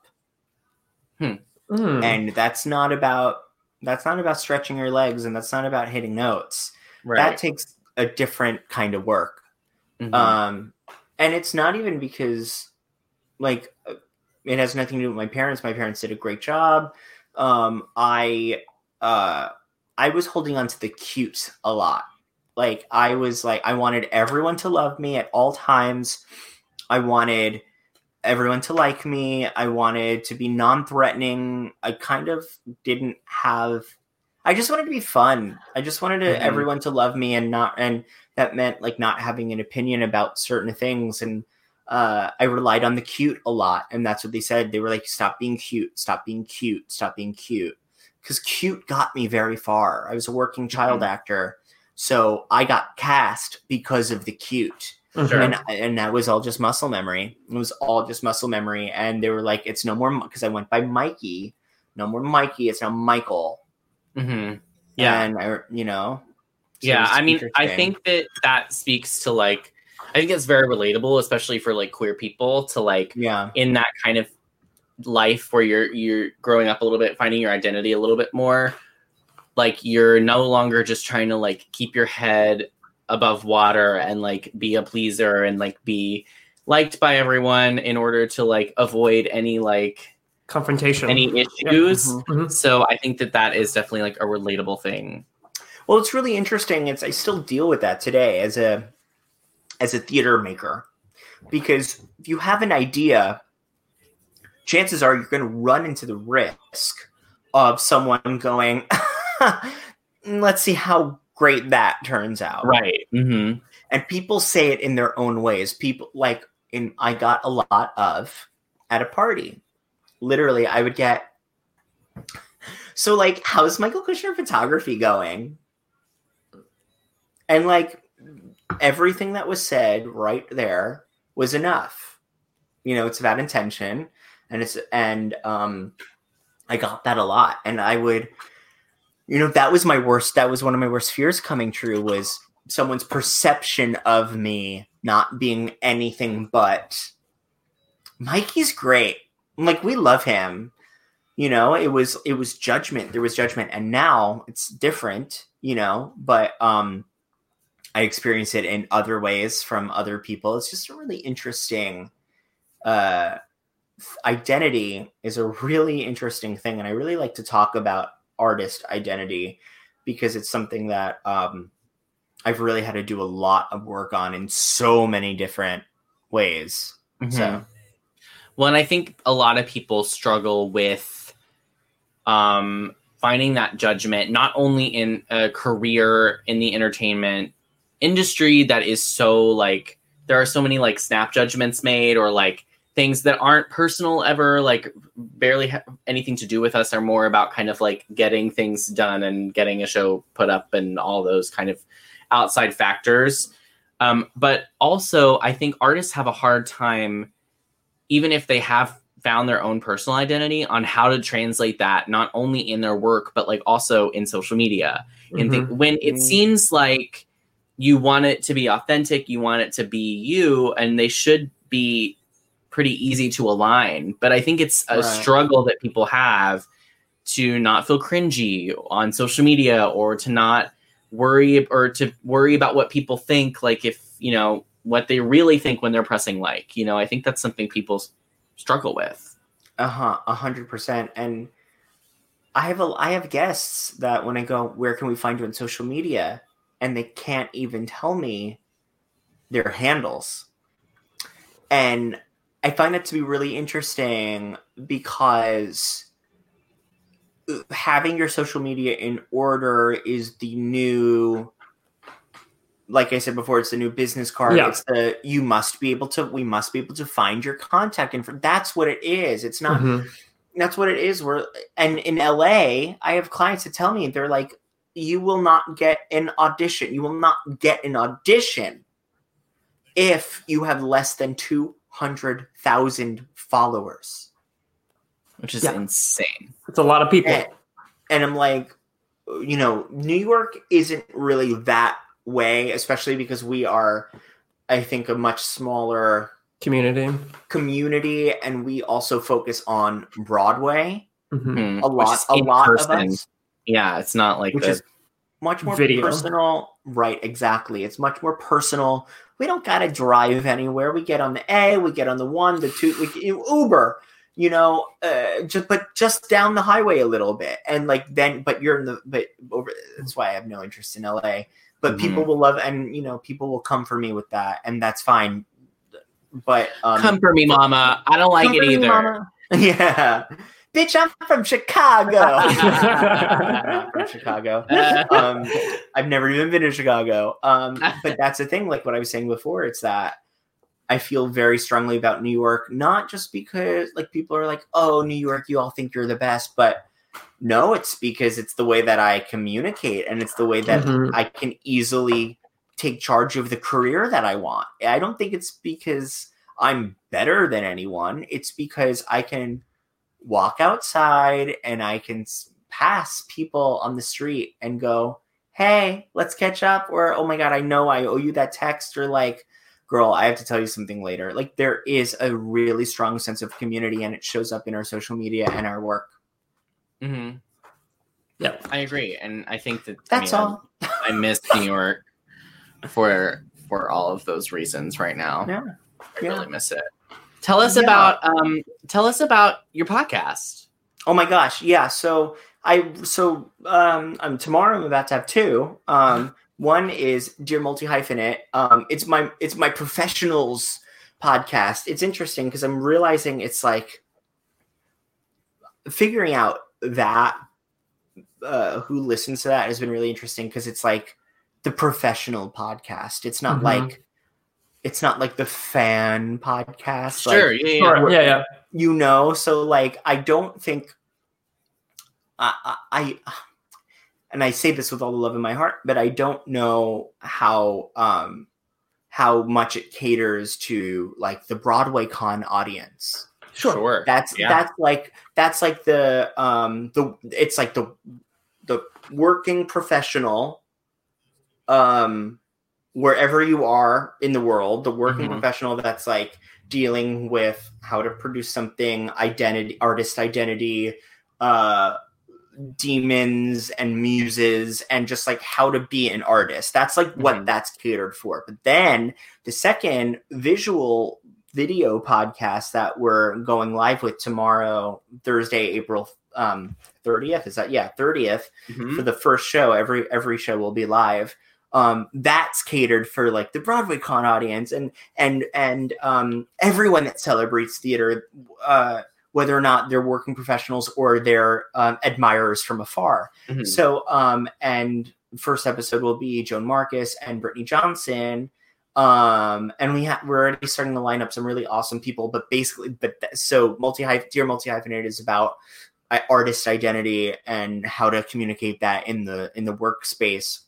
Mm. And that's not about that's not about stretching your legs, and that's not about hitting notes. Right. That takes a different kind of work. Mhm. Um, and it's not even because, like, it has nothing to do with my parents. My parents did a great job. Um, I, uh, I was holding on to the cute a lot. Like, I was like, I wanted everyone to love me at all times. I wanted everyone to like me. I wanted to be non-threatening. I kind of didn't have. I just wanted to be fun. I just wanted to, Mhm. everyone to love me, and not, and that meant like not having an opinion about certain things. And uh, I relied on the cute a lot, and that's what they said. They were like, "Stop being cute. Stop being cute. Stop being cute." Because cute got me very far. I was a working child Mhm. actor, so I got cast because of the cute. Sure. And and that was all just muscle memory. It was all just muscle memory. And they were like, "It's no more," because I went by Mikey. No more Mikey. It's now Michael. Mhm. Yeah. And I, you know. so Yeah, it's I mean, I interesting. think that that speaks to like, I think it's very relatable, especially for like queer people to like Yeah. in that kind of life where you're you're growing up a little bit, finding your identity a little bit more. Like you're no longer just trying to like keep your head above water and like be a pleaser and like be liked by everyone in order to like avoid any like Confrontation. any issues. Mhm. Mhm. So I think that that is definitely like a relatable thing. Well, it's really interesting. It's I still deal with that today as a as a theater maker, because if you have an idea, chances are you're going to run into the risk of someone going, "Let's see how great that turns out." Right. Mm-hmm. And people say it in their own ways. People like in I got a lot of at a party. Literally, I would get so like, how's Michael Kushner photography going? And like everything that was said right there was enough. You know, it's about intention, and it's and um I got that a lot. And I would, you know, that was my worst, that was one of my worst fears coming true, was someone's perception of me not being anything but, Mikey's great. Like, we love him. You know, it was, it was judgment. There was judgment. And now it's different, you know, but um, I experience it in other ways from other people. It's just a really interesting, uh, identity is a really interesting thing. And I really like to talk about artist identity because it's something that um, I've really had to do a lot of work on in so many different ways. Mm-hmm. So, well, and I think a lot of people struggle with um, finding that judgment, not only in a career in the entertainment industry that is so like, there are so many like snap judgments made, or like things that aren't personal ever, like barely have anything to do with us, are more about kind of like getting things done and getting a show put up and all those kind of outside factors. Um, but also I think artists have a hard time, even if they have found their own personal identity, on how to translate that, not only in their work, but like also in social media. Mm-hmm. And th- when it seems like you want it to be authentic, you want it to be you, and they should be pretty easy to align. But I think it's a right. struggle that people have to not feel cringy on social media, or to not worry, or to worry about what people think. Like, if, you know, what they really think when they're pressing like, you know, I think that's something people struggle with. Uh-huh. A hundred percent. And I have a, I have guests that when I go, where can we find you on social media? And they can't even tell me their handles. And I find that to be really interesting, because having your social media in order is the new, like I said before, it's the new business card. Yeah. It's the, you must be able to, we must be able to find your contact info. That's what it is. It's not, mm-hmm. that's what it is. We're, and in L A, I have clients that tell me, they're like, you will not get an audition. You will not get an audition if you have less than two hundred thousand followers. Which is yeah. insane. It's a lot of people. And, and I'm like, you know, New York isn't really that way, especially because we are, I think, a much smaller community community, and we also focus on Broadway. Mm-hmm. A lot, a lot person. of us. Yeah, it's not like which the is much more video. personal. Right, exactly. It's much more personal. We don't gotta drive anywhere. We get on the A, we get on the one, the two, we Uber. You know, uh, just but just down the highway a little bit, and like then, but you're in the but over. That's why I have no interest in L A. But mm-hmm. people will love, and you know, people will come for me with that, and that's fine. But um, come for me, mama. I don't like it either. Me, yeah, bitch, I'm from Chicago. I'm from Chicago. Um, I've never even been to Chicago. Um, but that's the thing. Like what I was saying before, it's that I feel very strongly about New York, not just because like people are like, oh, New York, you all think you're the best, but no, it's because it's the way that I communicate, and it's the way that mm-hmm. I can easily take charge of the career that I want. I don't think it's because I'm better than anyone. It's because I can walk outside and I can pass people on the street and go, hey, let's catch up. Or, oh my God, I know I owe you that text. Or like, girl, I have to tell you something later. Like, there is a really strong sense of community, and it shows up in our social media and our work. Mm-hmm. Yeah, I agree. And I think that that's I mean, all. I, I miss New York for for all of those reasons right now. Yeah. I yeah. really miss it. Tell us yeah. about um tell us about your podcast. Oh my gosh. Yeah. So I so um I'm tomorrow I'm about to have two. Um one is Dear Multi Hyphenate. Um it's my it's my professionals podcast. It's interesting because I'm realizing it's like figuring out that uh who listens to that has been really interesting, because it's like the professional podcast. It's not mm-hmm. like it's not like the fan podcast. Sure, like, yeah, yeah. yeah, yeah. You know, so like I don't think I, I, I and I say this with all the love in my heart, but I don't know how um how much it caters to like the Broadway con audience. Sure. Sure. That's Yeah. that's like that's like the um the it's like the the working professional um wherever you are in the world, the working Mhm. professional that's like dealing with how to produce something, identity, artist identity, uh demons and muses, and just like how to be an artist. That's like what Mhm. that's catered for. But then the second visual video podcast that we're going live with tomorrow, Thursday, April um thirtieth, is that yeah thirtieth, Mhm. for the first show. Every every show will be live. Um that's catered for like the Broadway Con audience, and and and um everyone that celebrates theater, uh whether or not they're working professionals or they're um, admirers from afar. Mhm. So, um, and first episode will be Joan Marcus and Brittany Johnson. Um, and we have, we're already starting to line up some really awesome people, but basically, but th- so multi Dear Multi-Hyphenate is about uh, artist identity and how to communicate that in the, in the workspace.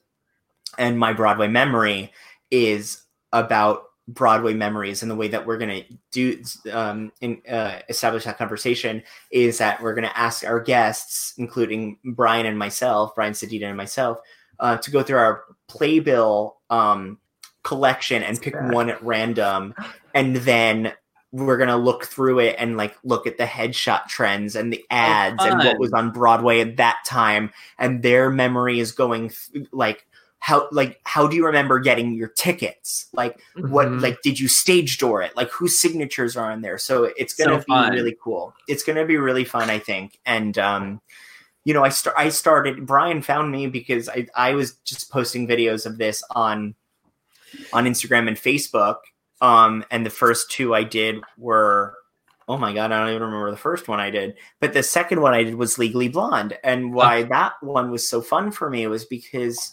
And My Broadway Memory is about Broadway memories, and the way that we're going to do um, in, uh, establish that conversation is that we're going to ask our guests, including Brian and myself, Brian Sedita and myself, uh, to go through our playbill um, collection and pick one at random, and then we're going to look through it and like look at the headshot trends and the ads Oh, and what fun. was on Broadway at that time, and their memory is going th- like how like how do you remember getting your tickets, like what Mhm. like did you stage door it, like whose signatures are in there. So it's gonna So be fun. really cool. It's gonna be really fun, I think. And um you know, I start I started Brian found me because I I was just posting videos of this on on Instagram and Facebook, um and the first two I did were, oh my god, I don't even remember the first one I did, but the second one I did was Legally Blonde. And why that one was so fun for me was because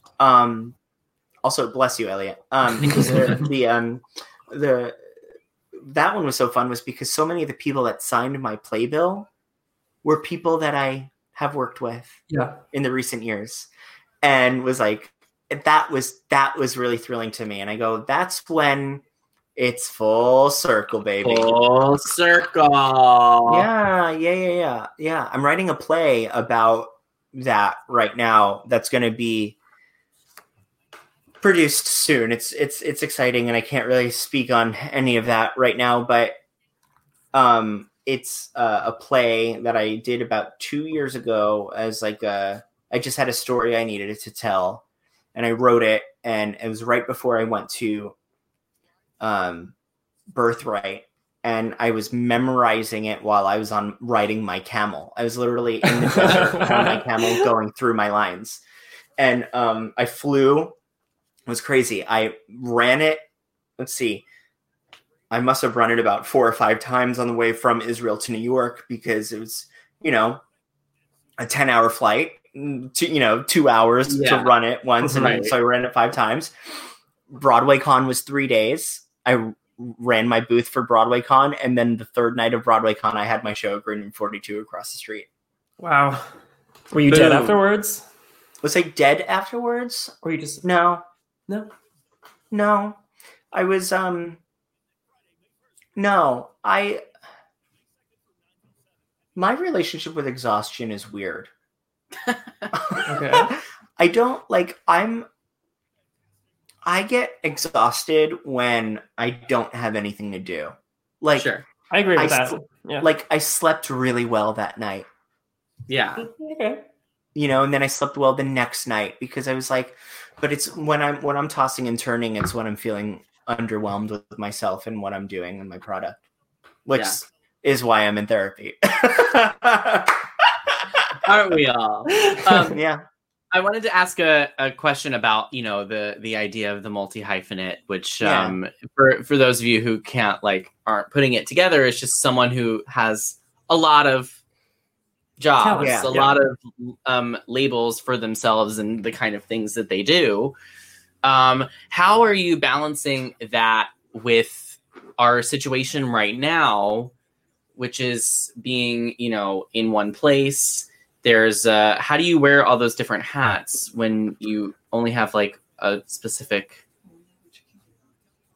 Um, also, bless you, Elliot. Um, the, the um, the that one was so fun was because so many of the people that signed my playbill were people that I have worked with Yeah. in the recent years, and was like that was that was really thrilling to me. And I go, that's when it's full circle, baby. Full circle. Yeah, yeah, yeah, yeah, yeah. I'm writing a play about that right now. That's going to be produced soon. It's it's it's exciting, and I can't really speak on any of that right now. But um, it's uh, a play that I did about two years ago. As like a, I just had a story I needed to tell, and I wrote it, and it was right before I went to um, Birthright. And I was memorizing it while I was on riding my camel. I was literally in the desert on my camel going through my lines. And um, I flew. It was crazy. I ran it. Let's see. I must have run it about four or five times on the way from Israel to New York, because it was, you know, a ten hour flight, to, you know, two hours Yeah. to run it once. And Right. so I ran it five times. Broadway Con was three days. I ran my booth for Broadway Con, and then the third night of Broadway Con, I had my show at Green Room forty-two across the street. Wow. Were you dead Boom. afterwards? Was I dead afterwards? Or you just No, no? no. I was, um, no, I, my relationship with exhaustion is weird. Okay. I don't, like, I'm, I get exhausted when I don't have anything to do. Like, Sure. I agree with I that. sl- Yeah. like I slept really well that night, Yeah. Okay. you know, and then I slept well the next night, because I was like, but it's when I'm, when I'm tossing and turning, it's when I'm feeling underwhelmed with myself and what I'm doing and my product, which Yeah. is why I'm in therapy. Aren't we all? Um, Yeah. I wanted to ask a, a question about, you know, the the idea of the multi hyphenate, which Yeah. um, for for those of you who can't like aren't putting it together, it's just someone who has a lot of jobs, Yeah. a Yeah. lot of um, labels for themselves and the kind of things that they do. Um, how are you balancing that with our situation right now, which is being, you know, in one place? There's uh how do you wear all those different hats when you only have like a specific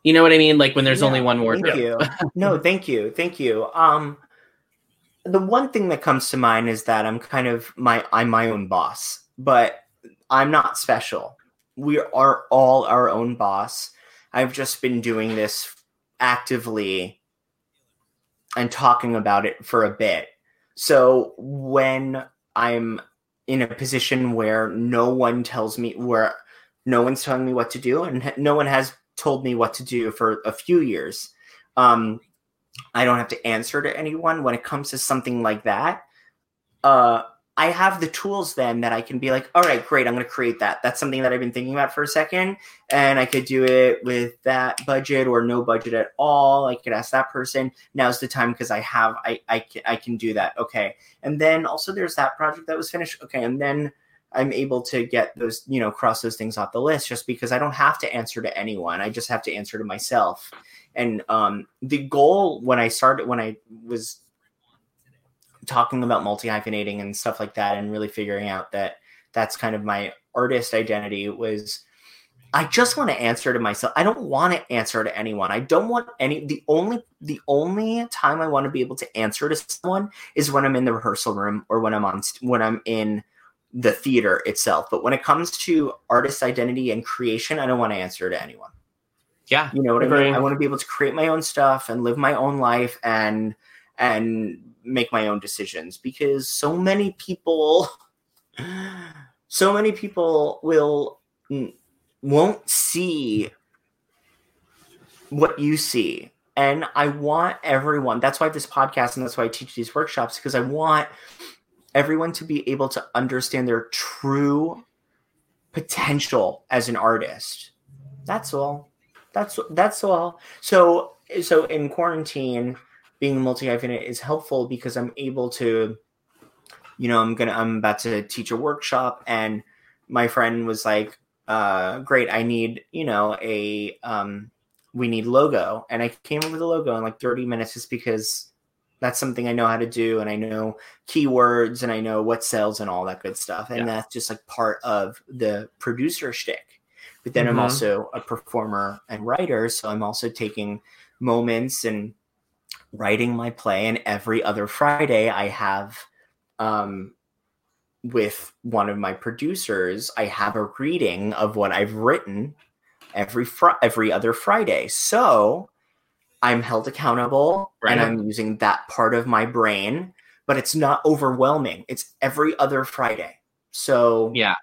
You know what I mean? Like when there's Yeah, only one Thank wardrobe. you. No, thank you. Thank you. Um, the one thing that comes to mind is that I'm kind of my I'm my own boss, but I'm not special. We are all our own boss. I've just been doing this actively and talking about it for a bit. So when I'm in a position where no one tells me where no one's telling me what to do, and no one has told me what to do for a few years, um, I don't have to answer to anyone when it comes to something like that. Uh, I have the tools then that I can be like, all right, great, I'm going to create that. That's something that I've been thinking about for a second, and I could do it with that budget or no budget at all. I could ask that person. Now's the time because I have, I, I, can, I can do that. Okay. And then also there's that project that was finished. Okay. And then I'm able to get those, you know, cross those things off the list just because I don't have to answer to anyone. I just have to answer to myself. And um, the goal when I started, when I was talking about multi-hyphenating and stuff like that and really figuring out that that's kind of my artist identity was I just want to answer to myself. I don't want to answer to anyone. I don't want any, the only, the only time I want to be able to answer to someone is when I'm in the rehearsal room or when I'm on, when I'm in the theater itself. But when it comes to artist identity and creation, I don't want to answer to anyone. Yeah. You know what Agree. I mean? I want to be able to create my own stuff and live my own life and, and make my own decisions because so many people, so many people will, won't see what you see. And I want everyone, that's why this podcast and that's why I teach these workshops, because I want everyone to be able to understand their true potential as an artist. That's all. That's that's all. So so in quarantine, being multi-hyphenate is helpful because I'm able to, you know, I'm gonna I'm about to teach a workshop, and my friend was like, uh, "Great, I need you know a um, we need logo," and I came up with a logo in like thirty minutes just because that's something I know how to do, and I know keywords, and I know what sells and all that good stuff, and yeah. That's just like part of the producer shtick. But then mm-hmm. I'm also a performer and writer, so I'm also taking moments and writing my play. And every other Friday, I have, um, with one of my producers, I have a reading of what I've written every fr- every other Friday. So I'm held accountable, right. And I'm using that part of my brain, but it's not overwhelming. It's every other Friday. So yeah.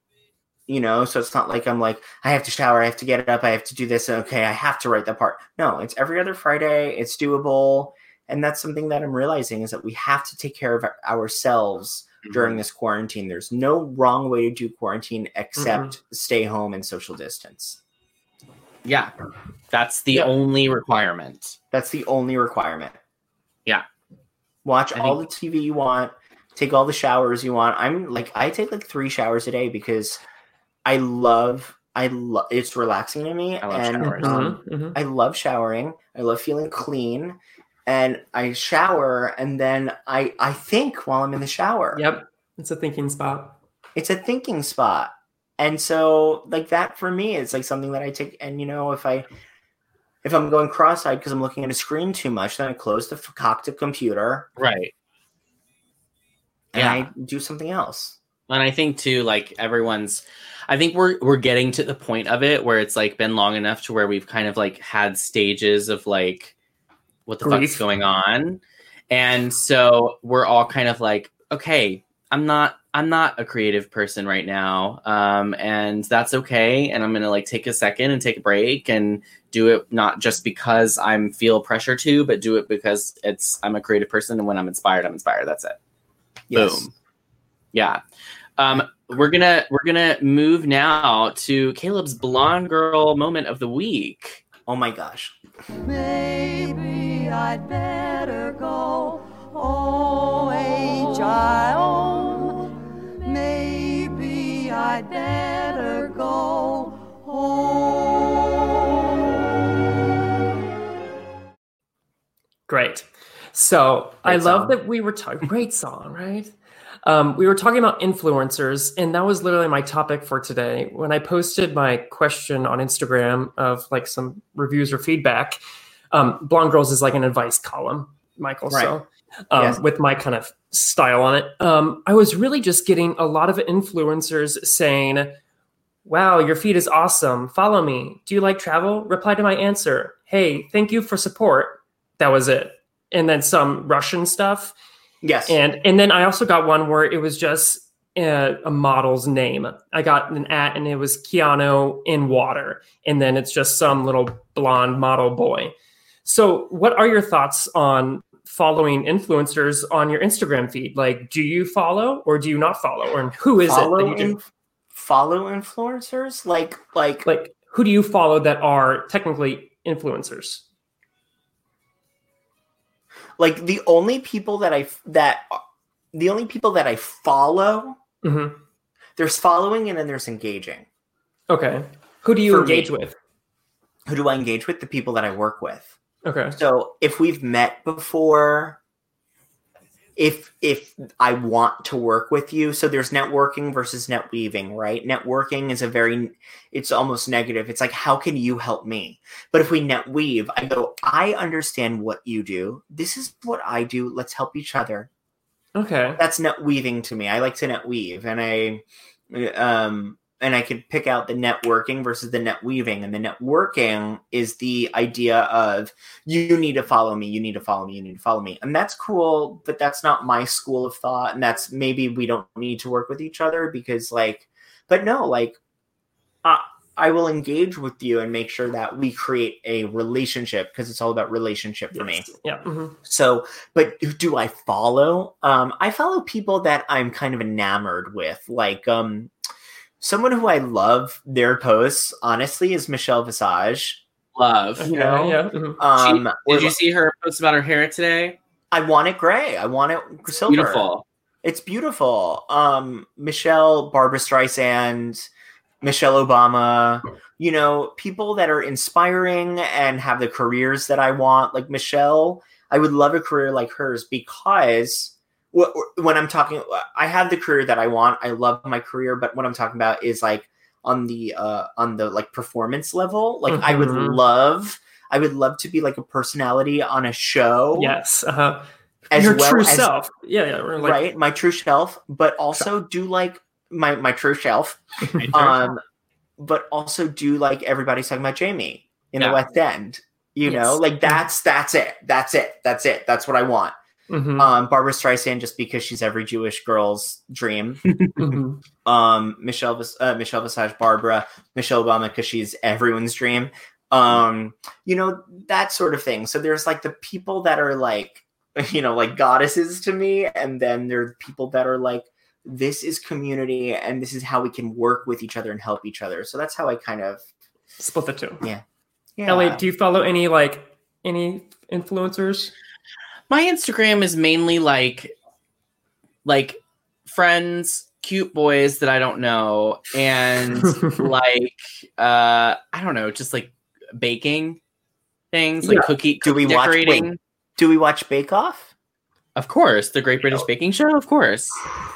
You know, so it's not like I'm like, I have to shower, I have to get up, I have to do this. Okay, I have to write that part. No, it's every other Friday. It's doable. And that's something that I'm realizing is that we have to take care of ourselves mm-hmm. during this quarantine. There's no wrong way to do quarantine except mm-hmm. stay home and social distance. Yeah, that's the yeah. only requirement. That's the only requirement. Yeah. Watch I all think- the T V you want. Take all the showers you want. I'm like, I take like three showers a day because I love, I love, it's relaxing to me. I love and showers. Um, mm-hmm. I love showering. I love feeling clean, and I shower, and then I, I think while I'm in the shower. Yep. It's a thinking spot. It's a thinking spot. And so like that for me is like something that I take. And you know, if I, if I'm going cross-eyed because I'm looking at a screen too much, then I close the cocked computer. Right. And yeah. I do something else. And I think too, like everyone's, I think we're we're getting to the point of it where it's like been long enough to where we've kind of like had stages of like, what the Grief. fuck's going on? And so we're all kind of like, okay, I'm not, I'm not a creative person right now. Um, and that's okay. And I'm going to like take a second and take a break and do it not just because I'm feel pressure to, but do it because it's, I'm a creative person. And when I'm inspired, I'm inspired. That's it. Yes. Boom. Yeah. Um, we're gonna we're gonna move now to Caleb's blonde girl moment of the week. Oh my gosh. Maybe I'd better go. Oh, H I O. Maybe I'd better go home. Great. So Great I love song. that we were talking. Great song, right? Um, we were talking about influencers, and that was literally my topic for today. When I posted my question on Instagram of like some reviews or feedback, um, Blonde Girls is like an advice column, Michael. Right. So um, Yes. with my kind of style on it, um, I was really just getting a lot of influencers saying, wow, your feed is awesome. Follow me. Do you like travel? Reply to my answer. Hey, thank you for support. That was it. And then some Russian stuff. Yes. And and then I also got one where it was just a, a model's name. I got an at and it was Keanu in water. And then it's just some little blonde model boy. So what are your thoughts on following influencers on your Instagram feed? Like, do you follow or do you not follow? Or who is follow it that you do? in- follow influencers? Like, like, Like, who do you follow that are technically influencers? like the only people that I that the only people that I follow, Mm-hmm. there's following and then there's engaging. Okay. Who do you For engage me. with? Who do I engage with? The people that I work with. Okay. So if we've met before, if if I want to work with you, so there's networking versus net weaving, right? Networking is a very, it's almost negative. It's like, how can you help me? But if we net weave, I go, I understand what you do. This is what I do. Let's help each other. Okay. That's net weaving to me. I like to net weave, and I, um, and I could pick out the networking versus the net weaving. And the networking is the idea of you need to follow me, you need to follow me, you need to follow me. And that's cool, but that's not my school of thought. And that's maybe we don't need to work with each other because like, but no, like I, I will engage with you and make sure that we create a relationship because it's all about relationship for me. Yeah. Mm-hmm. So, but do I follow? Um, I follow people that I'm kind of enamored with, like, um, someone who I love their posts, honestly, is Michelle Visage. Love. Okay, know? yeah. Mhm. Um, She- or- did you see her post about her hair today? I want it gray. I want it silver. Beautiful. It's beautiful. Um, Michelle, Barbara Streisand, Michelle Obama, you know, people that are inspiring and have the careers that I want. Like Michelle, I would love a career like hers because when I'm talking, I have the career that I want. I love my career, but what I'm talking about is like on the uh, on the like performance level. Like I would Mhm. love, I would love to be like a personality on a show. Yes. Uh-huh. as Your well true as- self. Yeah. Yeah. We're like, right, my true self, but also do like my my true self. Um, but also do like everybody's talking about Jamie in Yeah. the West End. You Yes. know, like that's that's it. That's it. That's it. That's what I want. Mhm. Um, Barbara Streisand, just because she's every Jewish girl's dream. Mhm. Um, Michelle, Vis- uh, Michelle Visage, Barbara, Michelle Obama, because she's everyone's dream. Um, you know, that sort of thing. So there's like the people that are like, you know, like goddesses to me, and then there are people that are like, this is community, and this is how we can work with each other and help each other. So that's how I kind of, Split the two. yeah. Elliot, do you follow any like any influencers? My Instagram is mainly like like friends, cute boys that I don't know, and like uh I don't know, just like baking things, like Yeah. cookie, Do we cookie watch- decorating. wait. Do we watch Bake Off? Of course, the Great British Baking Show, of course.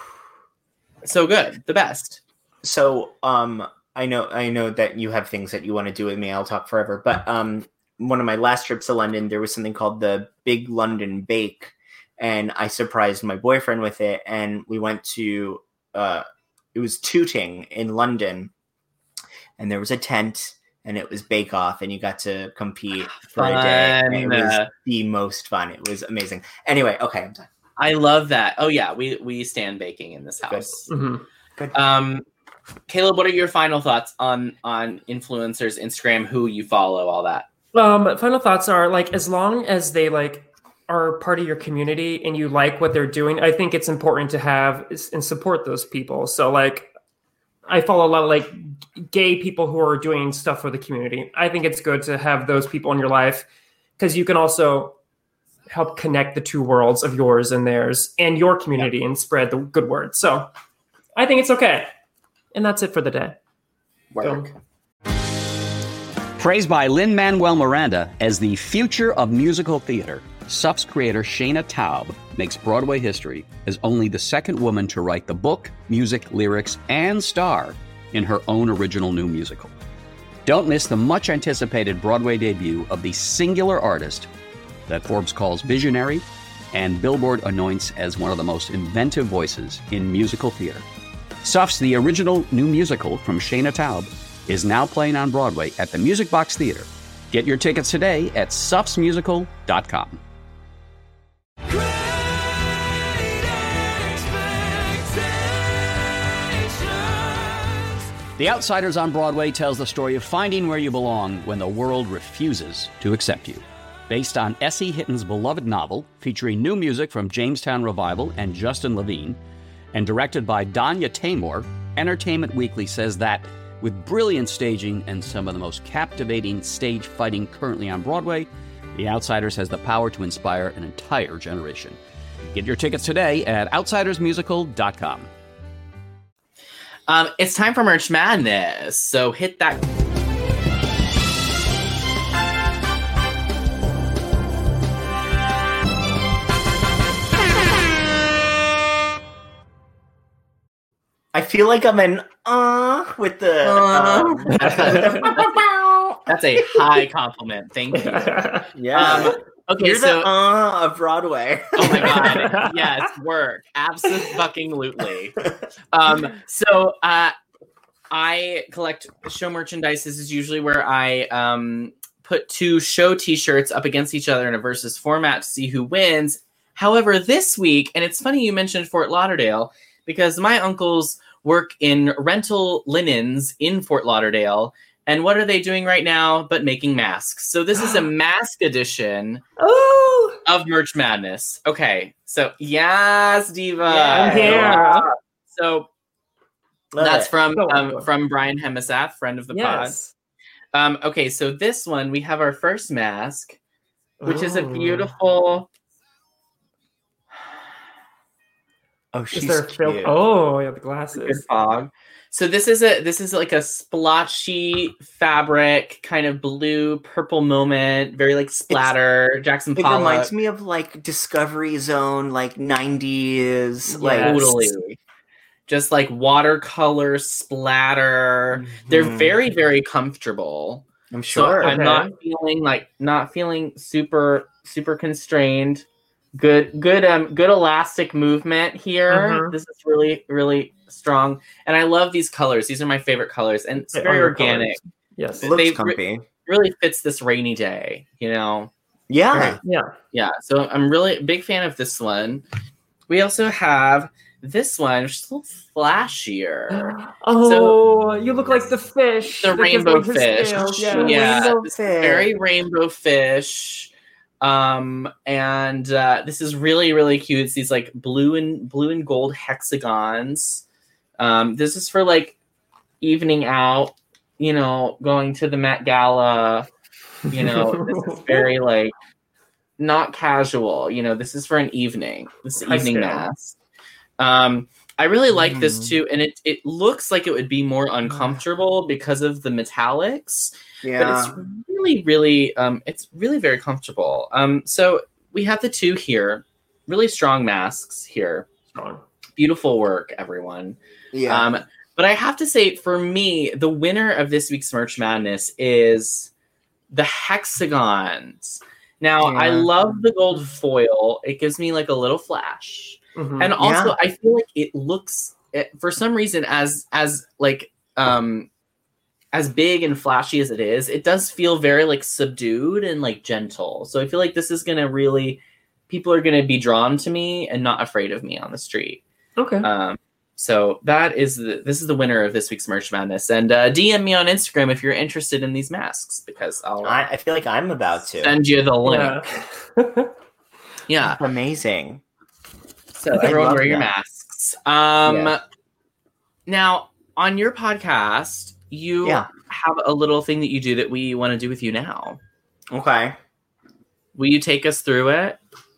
So good, the best. So, um, I know, I know that you have things that you want to do with me. I'll talk forever. But um, one of my last trips to London, there was something called the Big London Bake, and I surprised my boyfriend with it. And we went to, uh, it was Tooting in London, and there was a tent, and it was Bake Off, and you got to compete for a day. And it was Fun. the most fun. It was amazing. Anyway, okay, I'm done. I love that. Oh yeah, we we stand baking in this house. Mhm. Um, Caleb, what are your final thoughts on on influencers, Instagram, who you follow, all that? Um, final thoughts are like as long as they like are part of your community and you like what they're doing, I think it's important to have and support those people. So like I follow a lot of like gay people who are doing stuff for the community. I think it's good to have those people in your life because you can also help connect the two worlds of yours and theirs and your community and spread the good word. So I think it's okay. And that's it for the day. Work. Praised by Lin-Manuel Miranda as the future of musical theater, Suff's creator Shayna Taub makes Broadway history as only the second woman to write the book, music, lyrics, and star in her own original new musical. Don't miss the much-anticipated Broadway debut of the singular artist that Forbes calls visionary and Billboard anoints as one of the most inventive voices in musical theater. Suff's The Original New Musical from Shayna Taub is now playing on Broadway at the Music Box Theater. Get your tickets today at suffs musical dot com. The Outsiders on Broadway tells the story of finding where you belong when the world refuses to accept you. Based on S E. Hitton's beloved novel, featuring new music from Jamestown Revival and Justin Levine, and directed by Danya Taymor, Entertainment Weekly says that, with brilliant staging and some of the most captivating stage fighting currently on Broadway, The Outsiders has the power to inspire an entire generation. Get your tickets today at outsiders musical dot com. Um, it's time for Merch Madness, so hit that. I feel like I'm in uh with the. Um, That's a high compliment. Thank you. yeah. Um, okay, You're so the uh of Broadway. oh my god, yes, work, absolutely. Um, so uh, I collect show merchandise. This is usually where I um put two show T-shirts up against each other in a versus format to see who wins. However, this week, and it's funny you mentioned Fort Lauderdale, because my uncles work in rental linens in Fort Lauderdale. And what are they doing right now but making masks? So this is a mask edition Oh, of Merch Madness. Okay, so yes, Diva. Yeah, I'm here. So Love that's it. from So um, cool. from Brian Hemisath, friend of the yes. pod. Um, okay, so this one we have our first mask, which is a Ooh. beautiful. Oh, Is she's there cute. film? Oh, yeah, the Good glasses. fog. So this is a this is like a splotchy fabric, kind of blue purple moment, very like splatter. Jackson It Pollock. reminds me of like Discovery Zone, like nineties, like Yes. Totally. Just like watercolor splatter. They're Mhm. very, very comfortable. I'm So sure. I'm Okay. not feeling like not feeling super, super constrained. Good, good, um, good elastic movement here. Mhm. This is really, really strong. And I love these colors. These are my favorite colors. And it's They very are your organic. colors. Yes. It looks they re- comfy. Really fits this rainy day, you know? Yeah. Yeah. Yeah, so I'm really a big fan of this one. We also have this one, which is a little flashier. Oh, you look like the fish. The that gives rainbow away his fish. scales. Yeah. Yeah, Rainbow this is fish. very rainbow fish. Um, and uh, this is really, really cute. It's these like blue and blue and gold hexagons. Um, this is for like evening out, you know, going to the Met Gala. You know, this is very like not casual. You know, this is for an evening. This is High evening scale. mask. Um, I really like this Mm. too, and it it looks like it would be more uncomfortable because of the metallics, Yeah. but it's really, really, um, it's really very comfortable. Um, so we have the two here, really strong masks here. Strong. Beautiful work, everyone. yeah. Um, but I have to say, for me, the winner of this week's Merch Madness is the hexagons. Now, I Yeah. love the gold foil. It gives me like a little flash. Mhm. And also, Yeah. I feel like it looks, it, for some reason, as as like um as big and flashy as it is, it does feel very like subdued and like gentle. So I feel like this is gonna really, people are gonna be drawn to me and not afraid of me on the street. Okay. Um, so that is the, this is the winner of this week's Merch Madness. And uh, D M me on Instagram if you're interested in these masks, because I'll I, I feel like I'm about to. send you the link. Yeah. Yeah. That's amazing. So I everyone love wear your that. masks. Um, Yeah. Now, on your podcast, you Yeah. have a little thing that you do that we want to do with you now. Okay. Will you take us through it?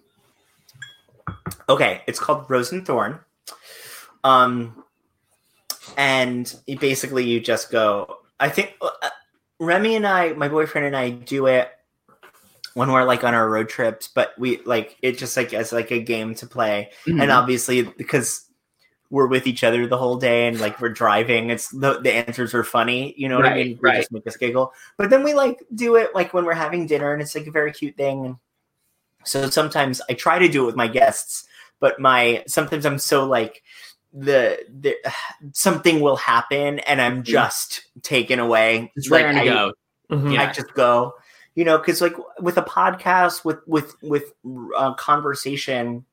Okay. It's called Rose and Thorn. Um, and you basically you just go. I think uh, Remy and I, my boyfriend and I, do it when we're like on our road trips, but we like it just like as like a game to play. Mhm. And obviously because we're with each other the whole day and like we're driving, it's the, the answers are funny, you know what I Right, mean? They right. just make us giggle. But then we like do it like when we're having dinner and it's like a very cute thing. And so sometimes I try to do it with my guests, but my sometimes I'm so like the the something will happen and I'm just taken away. It's like raring to I, go. Mhm. Yeah. I just go, you know, because like with a podcast, with with with uh, conversation,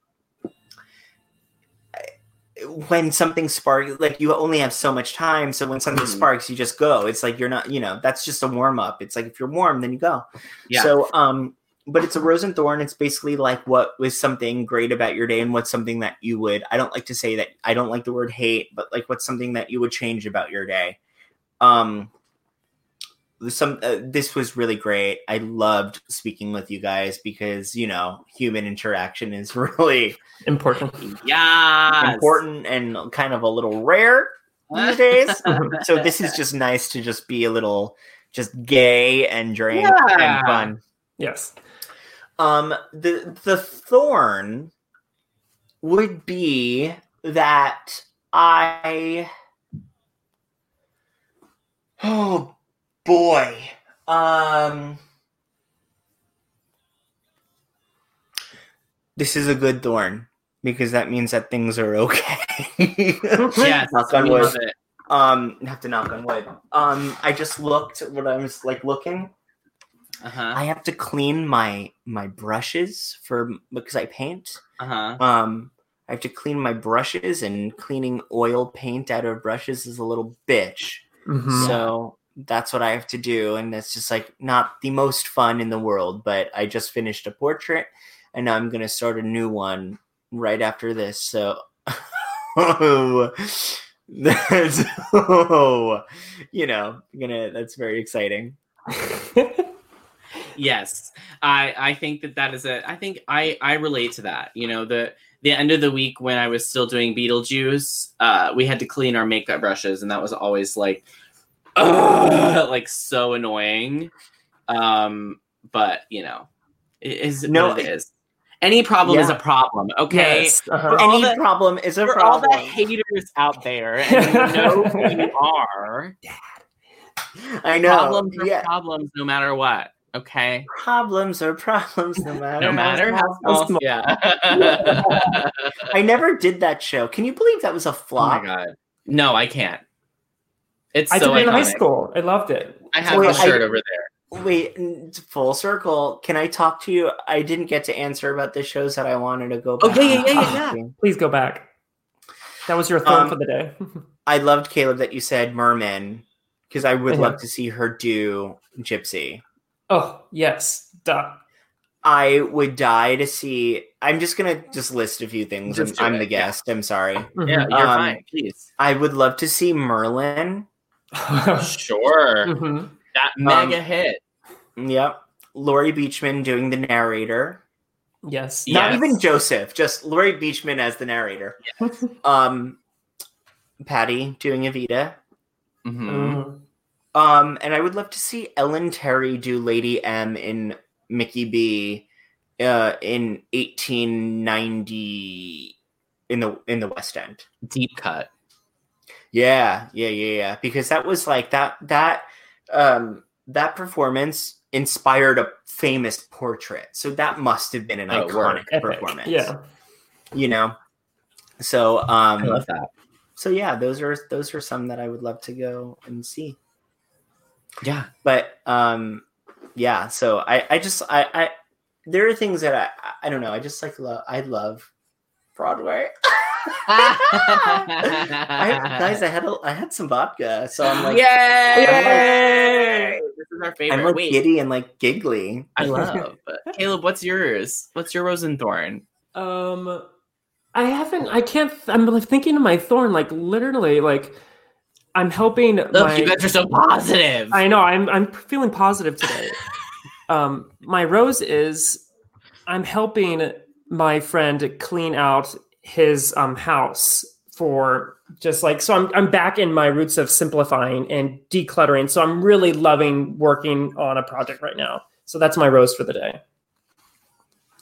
when something sparks, like you only have so much time. So when something Mhm. sparks, you just go. It's like you're not, you know, that's just a warm up. It's like if you're warm, then you go. Yeah. So, um, but it's a rose and thorn. It's basically like what was something great about your day and what's something that you would. I don't like to say that. I don't like the word hate, but like what's something that you would change about your day. Um. Some uh, this was really great. I loved speaking with you guys because you know human interaction is really Important. Yeah. important and kind of a little rare these days. So this is just nice to just be a little just gay and drink Yeah. and fun. Yes. Um, the the thorn would be that I. Oh boy. Um. This is a good thorn because that means that things are okay. Yes. Knock on we wood. love it. Um, have to knock on wood. Um, I just looked when I was like looking. Uh-huh. I have to clean my my brushes for because I paint. Uh-huh. Um, I have to clean my brushes, and cleaning oil paint out of brushes is a little bitch. Mhm. So that's what I have to do, and it's just like not the most fun in the world. But I just finished a portrait, and now I'm gonna start a new one right after this. So, oh, that's oh, you know, gonna that's very exciting. Yes, I I think that that is a. I think I I relate to that. You know, the the end of the week when I was still doing Beetlejuice, uh, we had to clean our makeup brushes, and that was always like, ugh, like so annoying. Um, but you know, it is No, what it is. Any problem is Yeah. a problem. Okay. Yes. Uh-huh. all Any the- problem is a For all problem. the haters out there, and you know who you are. I know. Problems are yeah. problems, no matter what. Okay. Problems are problems no matter No matter how how small. small. Yeah. I never did that show. Can you believe that was a Oh flop? my god. No, I can't. It's I so did it in high iconic. school. I loved it. I have Wait, the shirt I- over there. Wait, n- full circle. Can I talk to you? I didn't get to answer about the shows that I wanted to go Oh, back. yeah, yeah, yeah, and yeah, see. Please go back. That was your thorn Um, for the day. I loved, Caleb, that you said Merman because I would Yeah. love to see her do Gypsy. Oh, yes. Duh. I would die to see. I'm just gonna just list a few things. Just I'm, do I'm the it, yeah. guest. I'm sorry. Yeah, you're Um, fine. Please. I would love to see Merlin. Sure. Mhm. That mega hit. Yep. Laurie Beachman doing the narrator. Yes. Not Yes. even Joseph, just Laurie Beachman as the narrator. Um, Patty doing Evita. Mhm. Mm. Um, and I would love to see Ellen Terry do Lady M in Mickey B. Uh, in eighteen ninety in the in the West End. Deep cut. Yeah, yeah, yeah, yeah. Because that was like that that um that performance inspired a famous portrait. So that must have been an Oh, iconic word. Epic. performance. Yeah. You know. So I um love that. so yeah, those are those are some that I would love to go and see. Yeah. But um yeah, so I I just I I there are things that I I don't know, I just like love I love Broadway. I, guys, I had a, I had some vodka, so I'm like, Yay! This is our favorite. I'm like Wait, giddy and like giggly. I love. But Caleb, what's yours? What's your rose and thorn? Um, I haven't. I can't. I'm like thinking of my thorn. Like literally, like I'm helping. Look, my, you guys are so positive. I know. I'm. I'm feeling positive today. um, my rose is I'm helping my friend clean out his um house for just like so. I'm I'm back in my roots of simplifying and decluttering. So I'm really loving working on a project right now. So that's my rose for the day.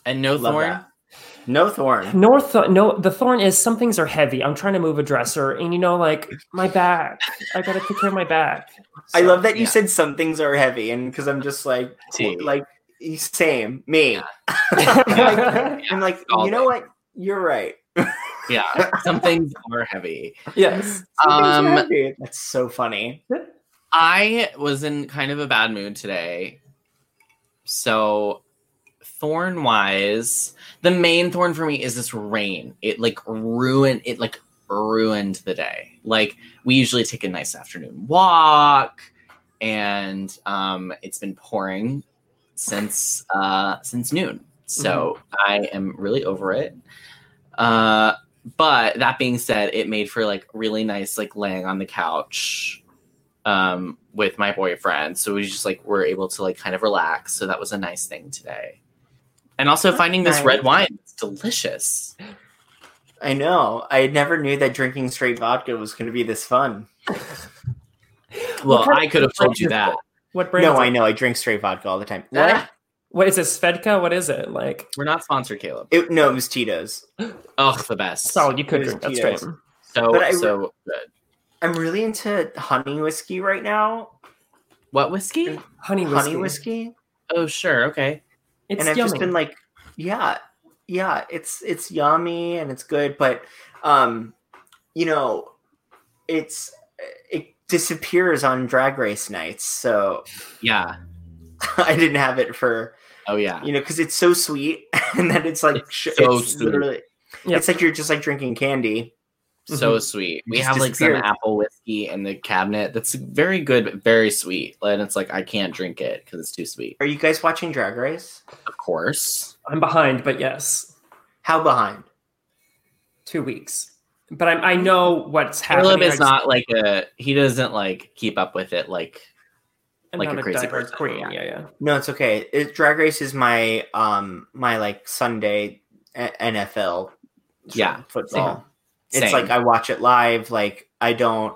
And no Love thorn. that. No thorn. North, no, the thorn is some things are heavy. I'm trying to move a dresser, and you know, like my back. I gotta take care of my back. I So- love that you yeah. said some things are heavy, and because I'm just like, Tea. like same me. Yeah. Like, I'm like, all you know day. what? You're right. Yeah, some things are heavy. Yes. Some things are Um, heavy. That's so funny. I was in kind of a bad mood today. So, thorn wise, the main thorn for me is this rain. It like ruined it, like ruined the day. Like, we usually take a nice afternoon walk, and um, it's been pouring since uh, since noon. So, I am really over it. Uh, but that being said, it made for like really nice, like laying on the couch um with my boyfriend, so we just like were able to like kind of relax, so that was a nice thing today. And also finding this nice. red wine, it's delicious. I know. I never knew that drinking straight vodka was going to be this fun. Well, kind I of could have told brand you is that. it? What brand? No, is it? I know. I drink straight vodka all the time. Ah. What? What is it? Svedka? What is it? Like, We're not sponsored, Caleb. It, no, it was Tito's. Ugh, the best. solid. You could It was drink. That's great. Tito's. So But I- so good. I'm really into honey whiskey right now. What whiskey? Honey whiskey. Honey whiskey. Oh, sure, okay. It's and I've yummy. just been like, yeah, yeah, it's it's yummy and it's good, but um, you know, it's it disappears on Drag Race nights, so Yeah. I didn't have it for Oh yeah. you know because it's so sweet, and then it's like It's sh- so it's sweet. literally Yep. it's like you're just like drinking candy. So sweet. We Just have like some disappeared. apple whiskey in the cabinet that's very good, but very sweet. And it's like I can't drink it because it's too sweet. Are you guys watching Drag Race? Of course. I'm behind, but yes, How behind? two weeks. But I'm, I know what's happening. Caleb I is just- not like a he doesn't like keep up with it like I'm like not a crazy diehard person. queen. Yeah. Yeah, yeah. No, it's okay. It, Drag Race is my um my like Sunday a- N F L Yeah, football. It's Same. like I watch it live. Like I don't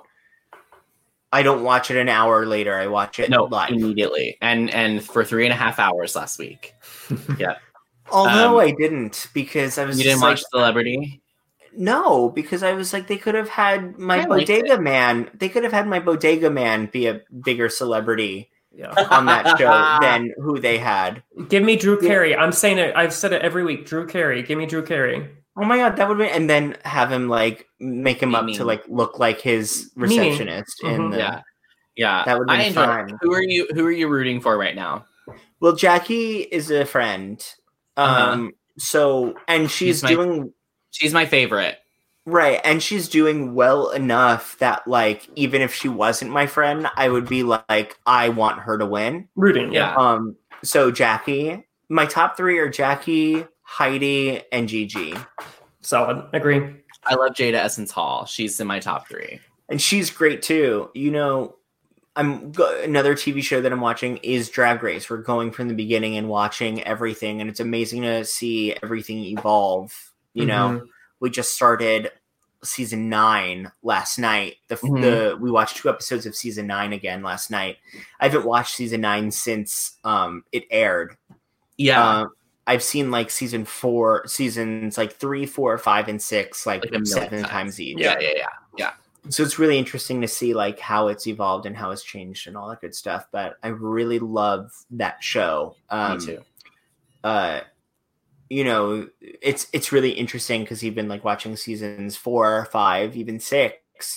I don't watch it an hour later. I watch it no live. immediately. And and for three and a half hours last week. Yeah. Although um, I didn't because I was You just didn't like, watch Celebrity? no, because I was like they could have had my I liked bodega man. They could have had my bodega man be a bigger celebrity Yeah. on that show than who they had. Give me Drew Yeah. Carey. I'm saying it. I've said it every week. Drew Carey. Give me Drew Carey. Oh my god, that would be, and then have him like make him up Mimi. to like look like his Mimi. receptionist in Mhm. the. Yeah. Yeah. That would've I been enjoy fun. it. Who are you who are you rooting for right now? Well, Jackie is a friend, um. So and she's She's my- doing She's my favorite. right, and she's doing well enough that like even if she wasn't my friend, I would be like, I want her to win. Rooting. Yeah. Yeah. Um. So Jackie, my top three are Jackie, Heidi, and Gigi. Solid. Agree. I love Jada Essence Hall. She's in my top three. And she's great too. You know, I'm go- another T V show that I'm watching is Drag Race. We're going from the beginning and watching everything, and it's amazing to see everything evolve. You know, we just started season nine last night. The, Mhm. the we watched two episodes of season nine again last night. I haven't watched season nine since um it aired. Yeah. Uh, I've seen like season four, seasons like three, four, five, and six, like, Like a million seven times. times each. yeah, yeah, yeah. Yeah. So it's really interesting to see like how it's evolved and how it's changed and all that good stuff. But I really love that show. Um, Me too. Uh, you know, it's it's really interesting because even like watching seasons four, five, even six,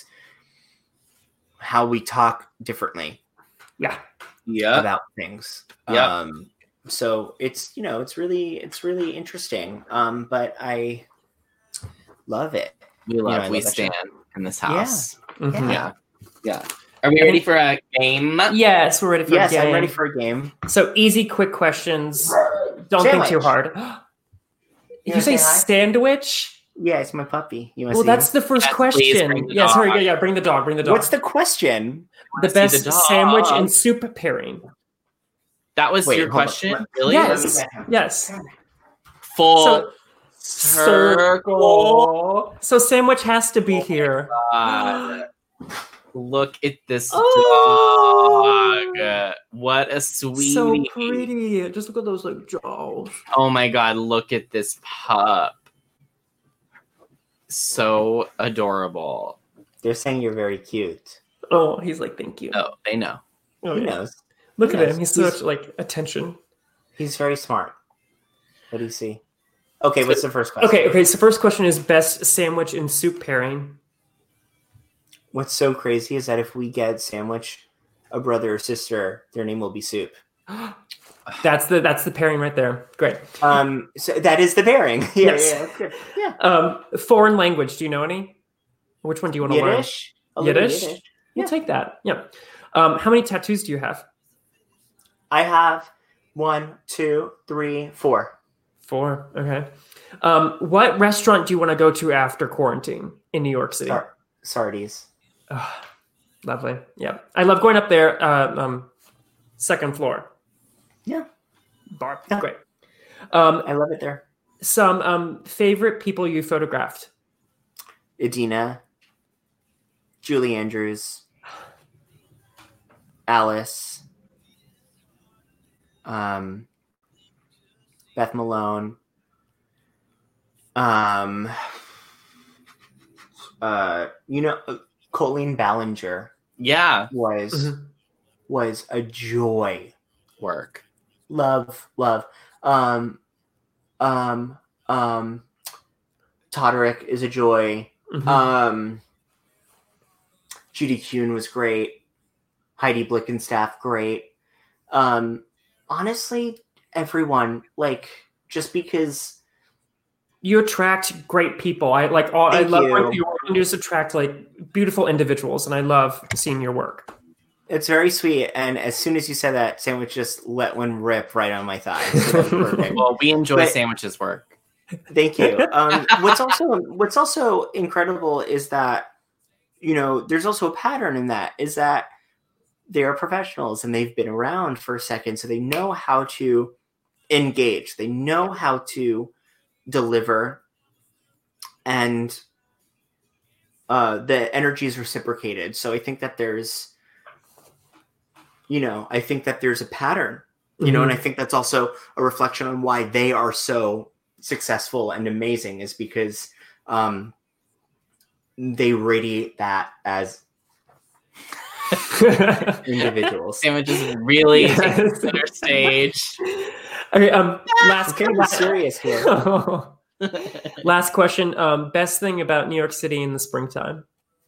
how we talk differently Yeah. Yeah. about things. Yeah. Um, so it's you know it's really it's really interesting. Um, but I love it. We love, Yeah, I we love that show. stand in this house. Mhm. Yeah. Yeah. Are we ready for a game? Yes, we're ready for Yes, a game. I'm ready for a game. So easy, quick questions. Don't think Sandwich. too hard. Did you say wanna say hi? sandwich? Yeah, it's my puppy. You want to Well, see that's him? the first Yes, please, question. bring the Yes, hurry, dog. yeah, yeah, bring the dog, bring the dog. What's the question? the see best the dog? sandwich and soup pairing? That was Wait, your hold on. question? Let- Really? Yes, yes. Full So, circle. So sandwich has to be here. God. Look at this Oh. dog. What a sweetie. So pretty. Just look at those like jaws. Oh my god, look at this pup. So adorable. They're saying you're very cute. Oh, he's like, thank you. Oh, they know. Oh, He yeah. knows. Look He at knows. him. He's He's- such like attention. He's very smart. What do you see? Okay, what's the first question? Okay, okay. So first question is best sandwich and soup pairing. What's so crazy is that if we get sandwich a brother or sister, their name will be Soup. That's the that's the pairing right there. Great. Um, so that is the pairing. Yeah, Yes. yeah, that's good. Yeah. Um, foreign language. Do you know any? Which one do you want to learn? Yiddish. A little Yiddish. Yiddish. We'll Yeah. take that. Yeah. Um, how many tattoos do you have? I have one, two, three, four. Four. Okay. Um, what restaurant do you want to go to after quarantine in New York City? Sar- Sardi's. Oh, lovely. Yeah, I love going up there. Uh, um, second floor Yeah, bar. Yeah. Great. Um, I love it there. some um, favorite people you photographed. Idina, Julie Andrews, Alice, um, Beth Malone, um, uh, you know, Colleen Ballinger Yeah. was Mhm. was a joy. Work. Love, love. Um, um, um, Toderick is a joy. Mhm. Um, Judy Kuhn was great. Heidi Blickenstaff, great. Um, honestly, everyone, like, just because You attract great people. I like. All, I Thank love you. going through your work. You just attract like beautiful individuals, and I love seeing your work. it's very sweet. And as soon as you said that, sandwich just let one rip right on my thigh. So that was perfect. Well, we enjoy But- sandwiches work. Thank you. Um, what's also what's also incredible is that, you know, there's also a pattern in that, is that they are professionals and they've been around for a second, so they know how to engage. They know how to deliver, and uh, the energy is reciprocated. So I think that there's, you know, I think that there's a pattern, you know, and I think that's also a reflection on why they are so successful and amazing, is because um, they radiate that as individuals. Sandwiches really Yes. take center stage. Okay. Um. Last. It's getting serious here. Last question. Um. Best thing about New York City in the springtime.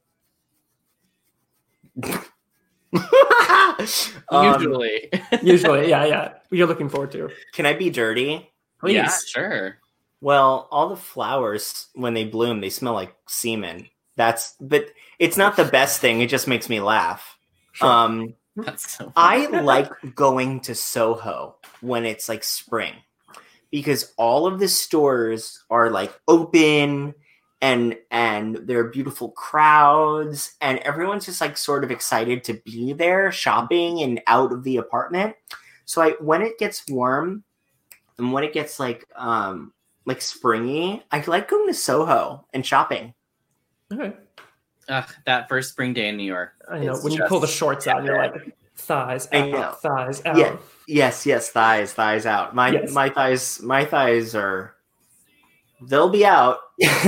Um, Usually. Usually, yeah, yeah. You're looking forward to. can I be dirty? Please. Yeah, sure. Well, all the flowers, when they bloom, they smell like semen. That's, but it's not the best thing. It just makes me laugh. Sure. Um, That's so I like going to Soho when it's like spring, because all of the stores are like open, and and there are beautiful crowds, and everyone's just like sort of excited to be there shopping and out of the apartment. So I, when it gets warm and when it gets like um like springy, I like going to Soho and shopping. Okay. Ugh, that first spring day in New York. I know. It's When you just- pull the shorts out, you're like thighs I know. out, thighs out. Yeah. Yes, yes, thighs, thighs out. My Yes. my thighs, my thighs are, they'll be out.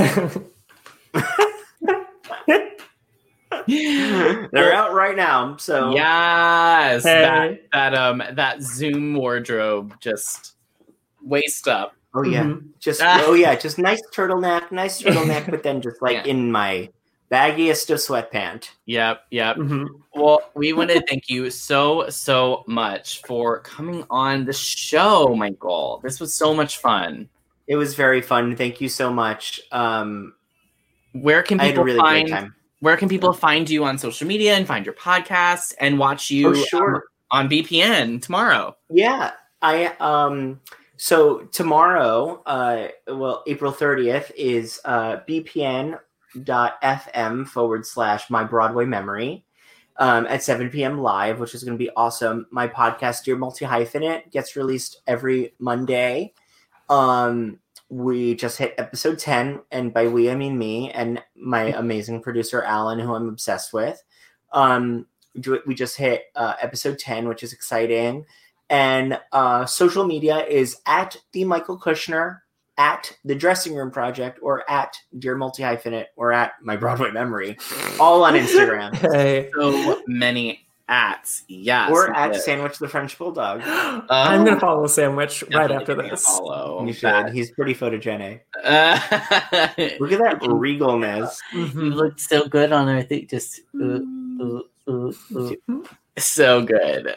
They're out right now. So Yes, Hey. that that um that Zoom wardrobe just waist up. oh yeah, Mhm. just Ah. oh yeah, just nice turtleneck, nice turtleneck, but then just like Yeah. in my baggiest of sweatpant. Yep, yep. Mhm. Well, we want to thank you so so much for coming on the show, Michael. This was so much fun. It was very fun. Thank you so much. Um, Where can I had a people really find great time. Where can people find you on social media and find your podcasts and watch you Oh sure. um, on B P N tomorrow? Yeah, I um so tomorrow, uh well, April thirtieth is uh bpn.fm forward slash my Broadway memory um at seven p.m. live, which is going to be awesome. My podcast, Dear Multi Hyphenate, gets released every Monday. Um we just hit episode ten, and by we I mean me and my amazing producer Alan, who I'm obsessed with. Um we just hit uh, episode ten, which is exciting. And uh, social media is at the Michael Kushner, at the Dressing Room Project, or at Dear Multi Hyphenate, or at My Broadway Memory, all on Instagram. Hey. So many ats, yes. Or at Sandwich the French Bulldog. Um, I'm going to follow Sandwich right after definitely this. Follow You should. that. He's pretty photogenic. Uh, Look at that regalness. Mhm. You look so good on her. I think just uh, uh, uh, uh. So good.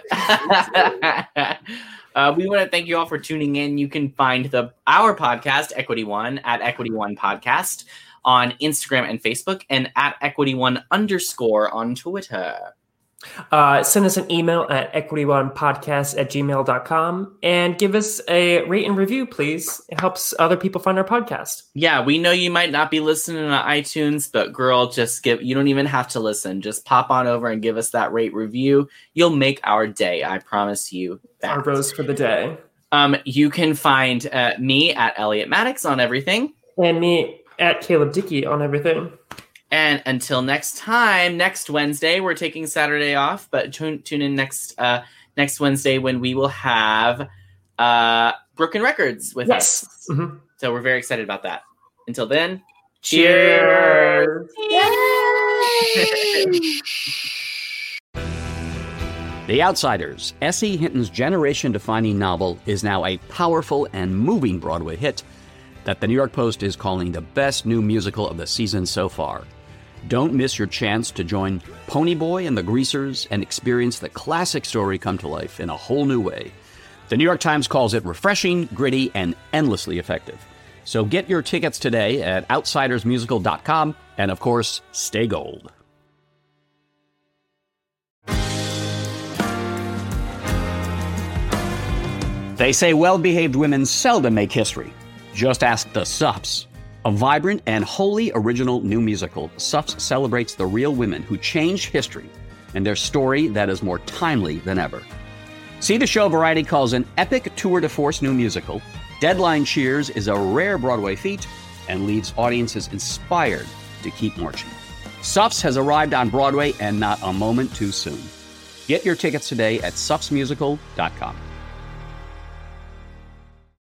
uh, we want to thank you all for tuning in. You can find the our podcast Equity One at Equity One Podcast on Instagram and Facebook, and at Equity One underscore on Twitter. Uh, send us an email at equitynepodcast at gmail dot com and give us a rate and review, please. It helps other people find our podcast. Yeah, we know you might not be listening on iTunes, but girl, just give, you don't even have to listen. Just pop on over and give us that rate review. You'll make our day. I promise you that. Our rose for the day. Um, you can find uh, me at Elliot Maddox on everything. And me at Caleb Dickey on everything. And until next time, next Wednesday, we're taking Saturday off, but tune, tune in next uh, next Wednesday when we will have uh, Broken Records with Yes. us. Mm-hmm. So we're very excited about that. Until then, cheers! The Outsiders, S E. Hinton's generation-defining novel, is now a powerful and moving Broadway hit that the New York Post is calling the best new musical of the season so far. Don't miss your chance to join Ponyboy and the Greasers and experience the classic story come to life in a whole new way. The New York Times calls it refreshing, gritty, and endlessly effective. So get your tickets today at outsiders musical dot com, and of course, stay gold. They say well-behaved women seldom make history. Just ask the Suffs. A vibrant and wholly original new musical, Suffs celebrates the real women who changed history and their story that is more timely than ever. See the show Variety calls an epic tour de force new musical. Deadline Cheers is a rare Broadway feat and leaves audiences inspired to keep marching. Suffs has arrived on Broadway, and not a moment too soon. Get your tickets today at suffs musical dot com.